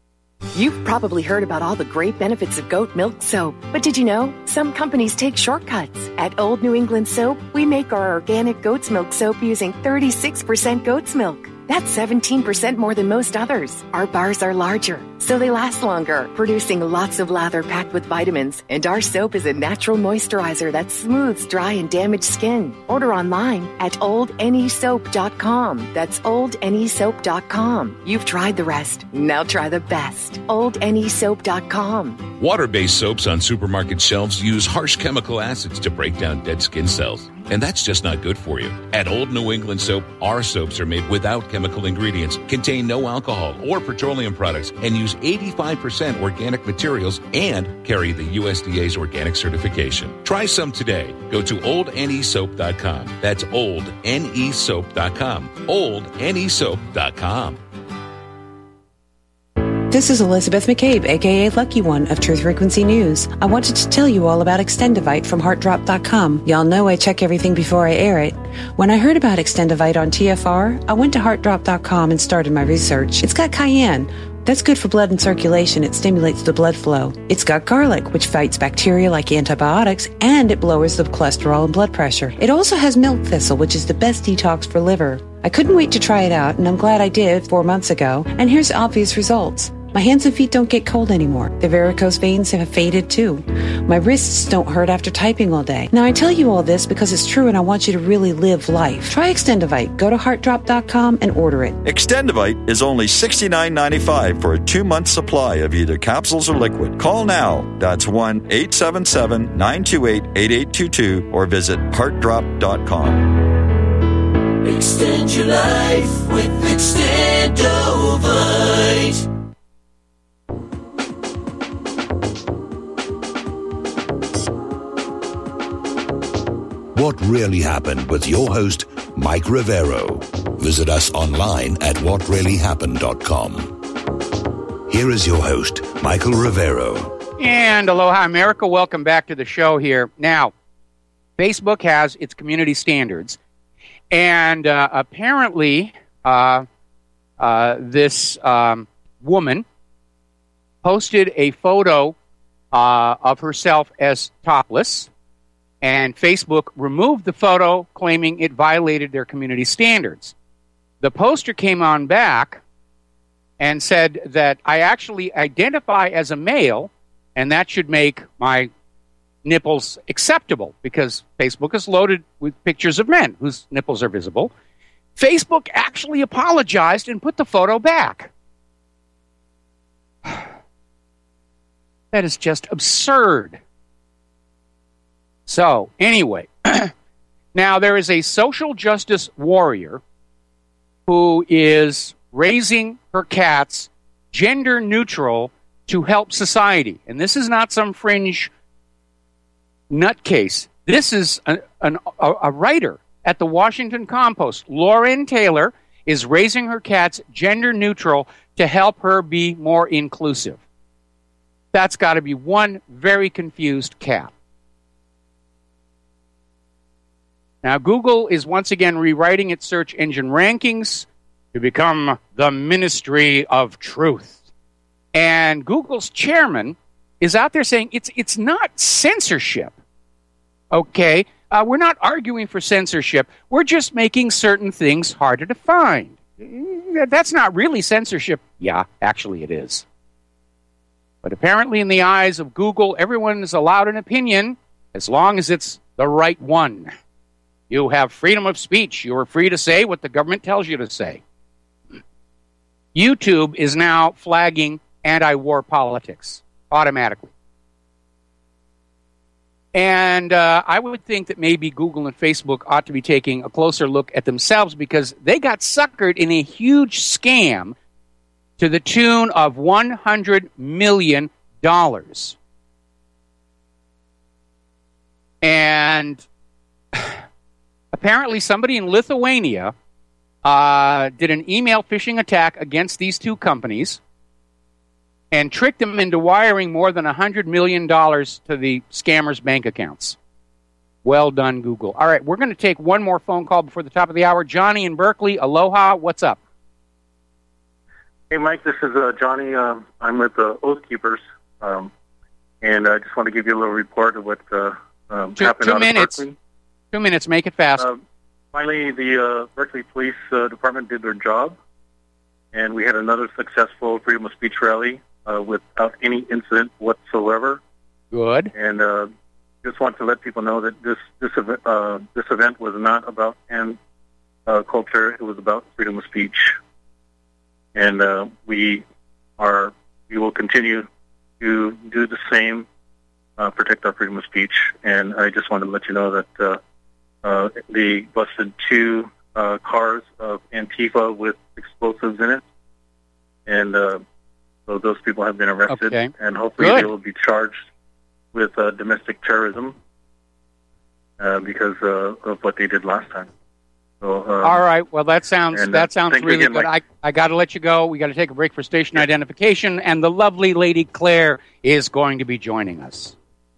Speaker 17: You've probably heard about all the great benefits of goat milk soap, but did you know some companies take shortcuts? At Old New England Soap, we make our organic goat's milk soap using thirty-six percent goat's milk. That's seventeen percent more than most others. Our bars are larger, so they last longer, producing lots of lather packed with vitamins. And our soap is a natural moisturizer that smooths dry and damaged skin. Order online at old N E soap dot com. That's old N E soap dot com. You've tried the rest. Now try the best. old N E soap dot com.
Speaker 20: Water-based soaps on supermarket shelves use harsh chemical acids to break down dead skin cells. And that's just not good for you. At Old New England Soap, our soaps are made without chemical ingredients, contain no alcohol or petroleum products, and use eighty-five percent organic materials and carry the U S D A's organic certification. Try some today. Go to old N E soap dot com. That's old N E soap dot com. old N E soap dot com.
Speaker 21: This is Elizabeth McCabe, a k a. Lucky One of Truth Frequency News. I wanted to tell you all about Extendivite from heart drop dot com. Y'all know I check everything before I air it. When I heard about Extendivite on T F R, I went to heart drop dot com and started my research. It's got cayenne. That's good for blood and circulation. It stimulates the blood flow. It's got garlic, which fights bacteria like antibiotics, and it lowers the cholesterol and blood pressure. It also has milk thistle, which is the best detox for liver. I couldn't wait to try it out, and I'm glad I did four months ago. And here's the obvious results. My hands and feet don't get cold anymore. The varicose veins have faded too. My wrists don't hurt after typing all day. Now I tell you all this because it's true and I want you to really live life. Try Extendivite. Go to heart drop dot com and order it.
Speaker 5: Extendivite is only sixty-nine ninety-five for a two-month supply of either capsules or liquid. Call now. That's one eight seven seven, nine two eight, eight eight two two or visit heart drop dot com.
Speaker 7: Extend your life with Extendovite.
Speaker 1: What Really Happened with your host, Mike Rivero. Visit us online at what really happened dot com. Here is your host, Michael Rivero.
Speaker 2: And aloha, America. Welcome back to the show here. Now, Facebook has its community standards. And uh, apparently, uh, uh, this um, woman posted a photo uh, of herself as topless. And Facebook removed the photo, claiming it violated their community standards. The poster came on back and said that I actually identify as a male, and that should make my nipples acceptable, because Facebook is loaded with pictures of men whose nipples are visible. Facebook actually apologized and put the photo back. That is just absurd. So, anyway, now there is a social justice warrior who is raising her cats gender neutral to help society. And this is not some fringe nutcase. This is a, an, a, a writer at the Washington Compost. Lauren Taylor is raising her cats gender neutral to help her be more inclusive. That's got to be one very confused cat. Now, Google is once again rewriting its search engine rankings to become the Ministry of Truth. And Google's chairman is out there saying it's it's not censorship. Okay? Uh, we're not arguing for censorship. We're just making certain things harder to find. That's not really censorship. Yeah, actually it is. But apparently in the eyes of Google, everyone is allowed an opinion as long as it's the right one. You have freedom of speech. You are free to say what the government tells you to say. YouTube is now flagging anti-war politics automatically. And uh, I would think that maybe Google and Facebook ought to be taking a closer look at themselves because they got suckered in a huge scam to the tune of one hundred million dollars. And apparently somebody in Lithuania uh, did an email phishing attack against these two companies and tricked them into wiring more than one hundred million dollars to the scammers' bank accounts. Well done, Google. All right, we're going to take one more phone call before the top of the hour. Johnny in Berkeley, aloha, what's up?
Speaker 3: Hey, Mike, this is uh, Johnny. Um, I'm with the Oath Keepers, um, and I just want to give you a little report of what uh, um,
Speaker 2: two,
Speaker 3: happened
Speaker 2: two
Speaker 3: out
Speaker 2: minutes.
Speaker 3: of Berkeley.
Speaker 2: Two minutes, make it fast.
Speaker 3: Uh, finally, the uh, Berkeley Police uh, Department did their job, and we had another successful freedom of speech rally uh, without any incident whatsoever.
Speaker 2: Good.
Speaker 3: And uh, just want to let people know that this this event, uh, this event was not about and uh, culture; it was about freedom of speech. And uh, we are we will continue to do the same, uh, protect our freedom of speech. And I just wanted to let you know that uh, uh, they busted two uh, cars of Antifa with explosives in it, and uh, so those people have been arrested,
Speaker 2: okay.
Speaker 3: and hopefully
Speaker 2: Good.
Speaker 3: they will be charged with uh, domestic terrorism uh, because uh, of what they did last time. So, um,
Speaker 2: all right. Well, that sounds
Speaker 3: and, uh,
Speaker 2: that sounds
Speaker 3: thank you
Speaker 2: really
Speaker 3: again,
Speaker 2: good.
Speaker 3: Mike.
Speaker 2: I I got to let you go. We got to take a break for station identification, and the lovely Lady Claire is going to be joining us.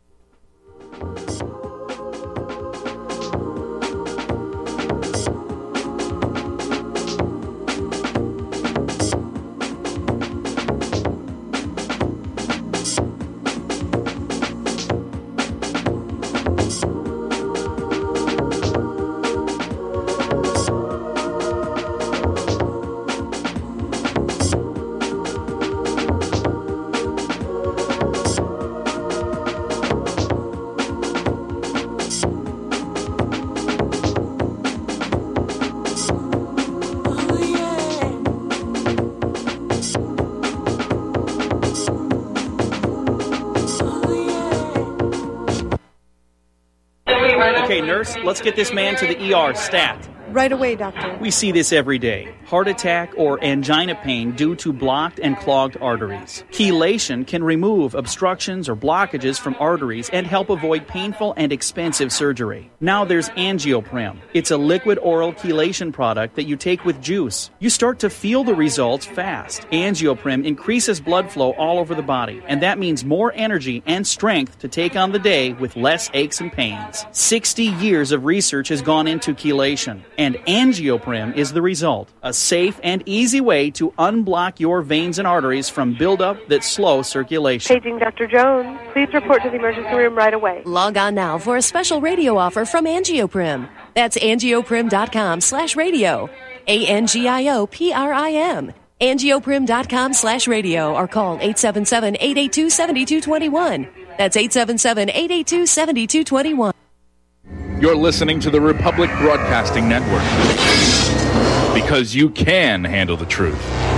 Speaker 22: Okay, nurse, let's get this man to the E R stat.
Speaker 23: Right away, doctor.
Speaker 22: We see this every day. Heart attack or angina pain due to blocked and clogged arteries. Chelation can remove obstructions or blockages from arteries and help avoid painful and expensive surgery. Now there's Angioprim. It's a liquid oral chelation product that you take with juice. You start to feel the results fast. Angioprim increases blood flow all over the body, and that means more energy and strength to take on the day with less aches and pains. sixty years of research has gone into chelation, and Angioprim is the result. A safe and easy way to unblock your veins and arteries from buildup that slow circulation.
Speaker 23: Paging Doctor Jones. Please report to the emergency room right away.
Speaker 24: Log on now for a special radio offer from Angioprim. That's angioprim.com slash radio. A N G I O P R I M. angioprim.com slash radio or call eight seven seven, eight eight two, seven two two one. That's eight seven seven, eight eight two, seven two two one.
Speaker 25: You're listening to the Republic Broadcasting Network.
Speaker 4: because you can handle the truth.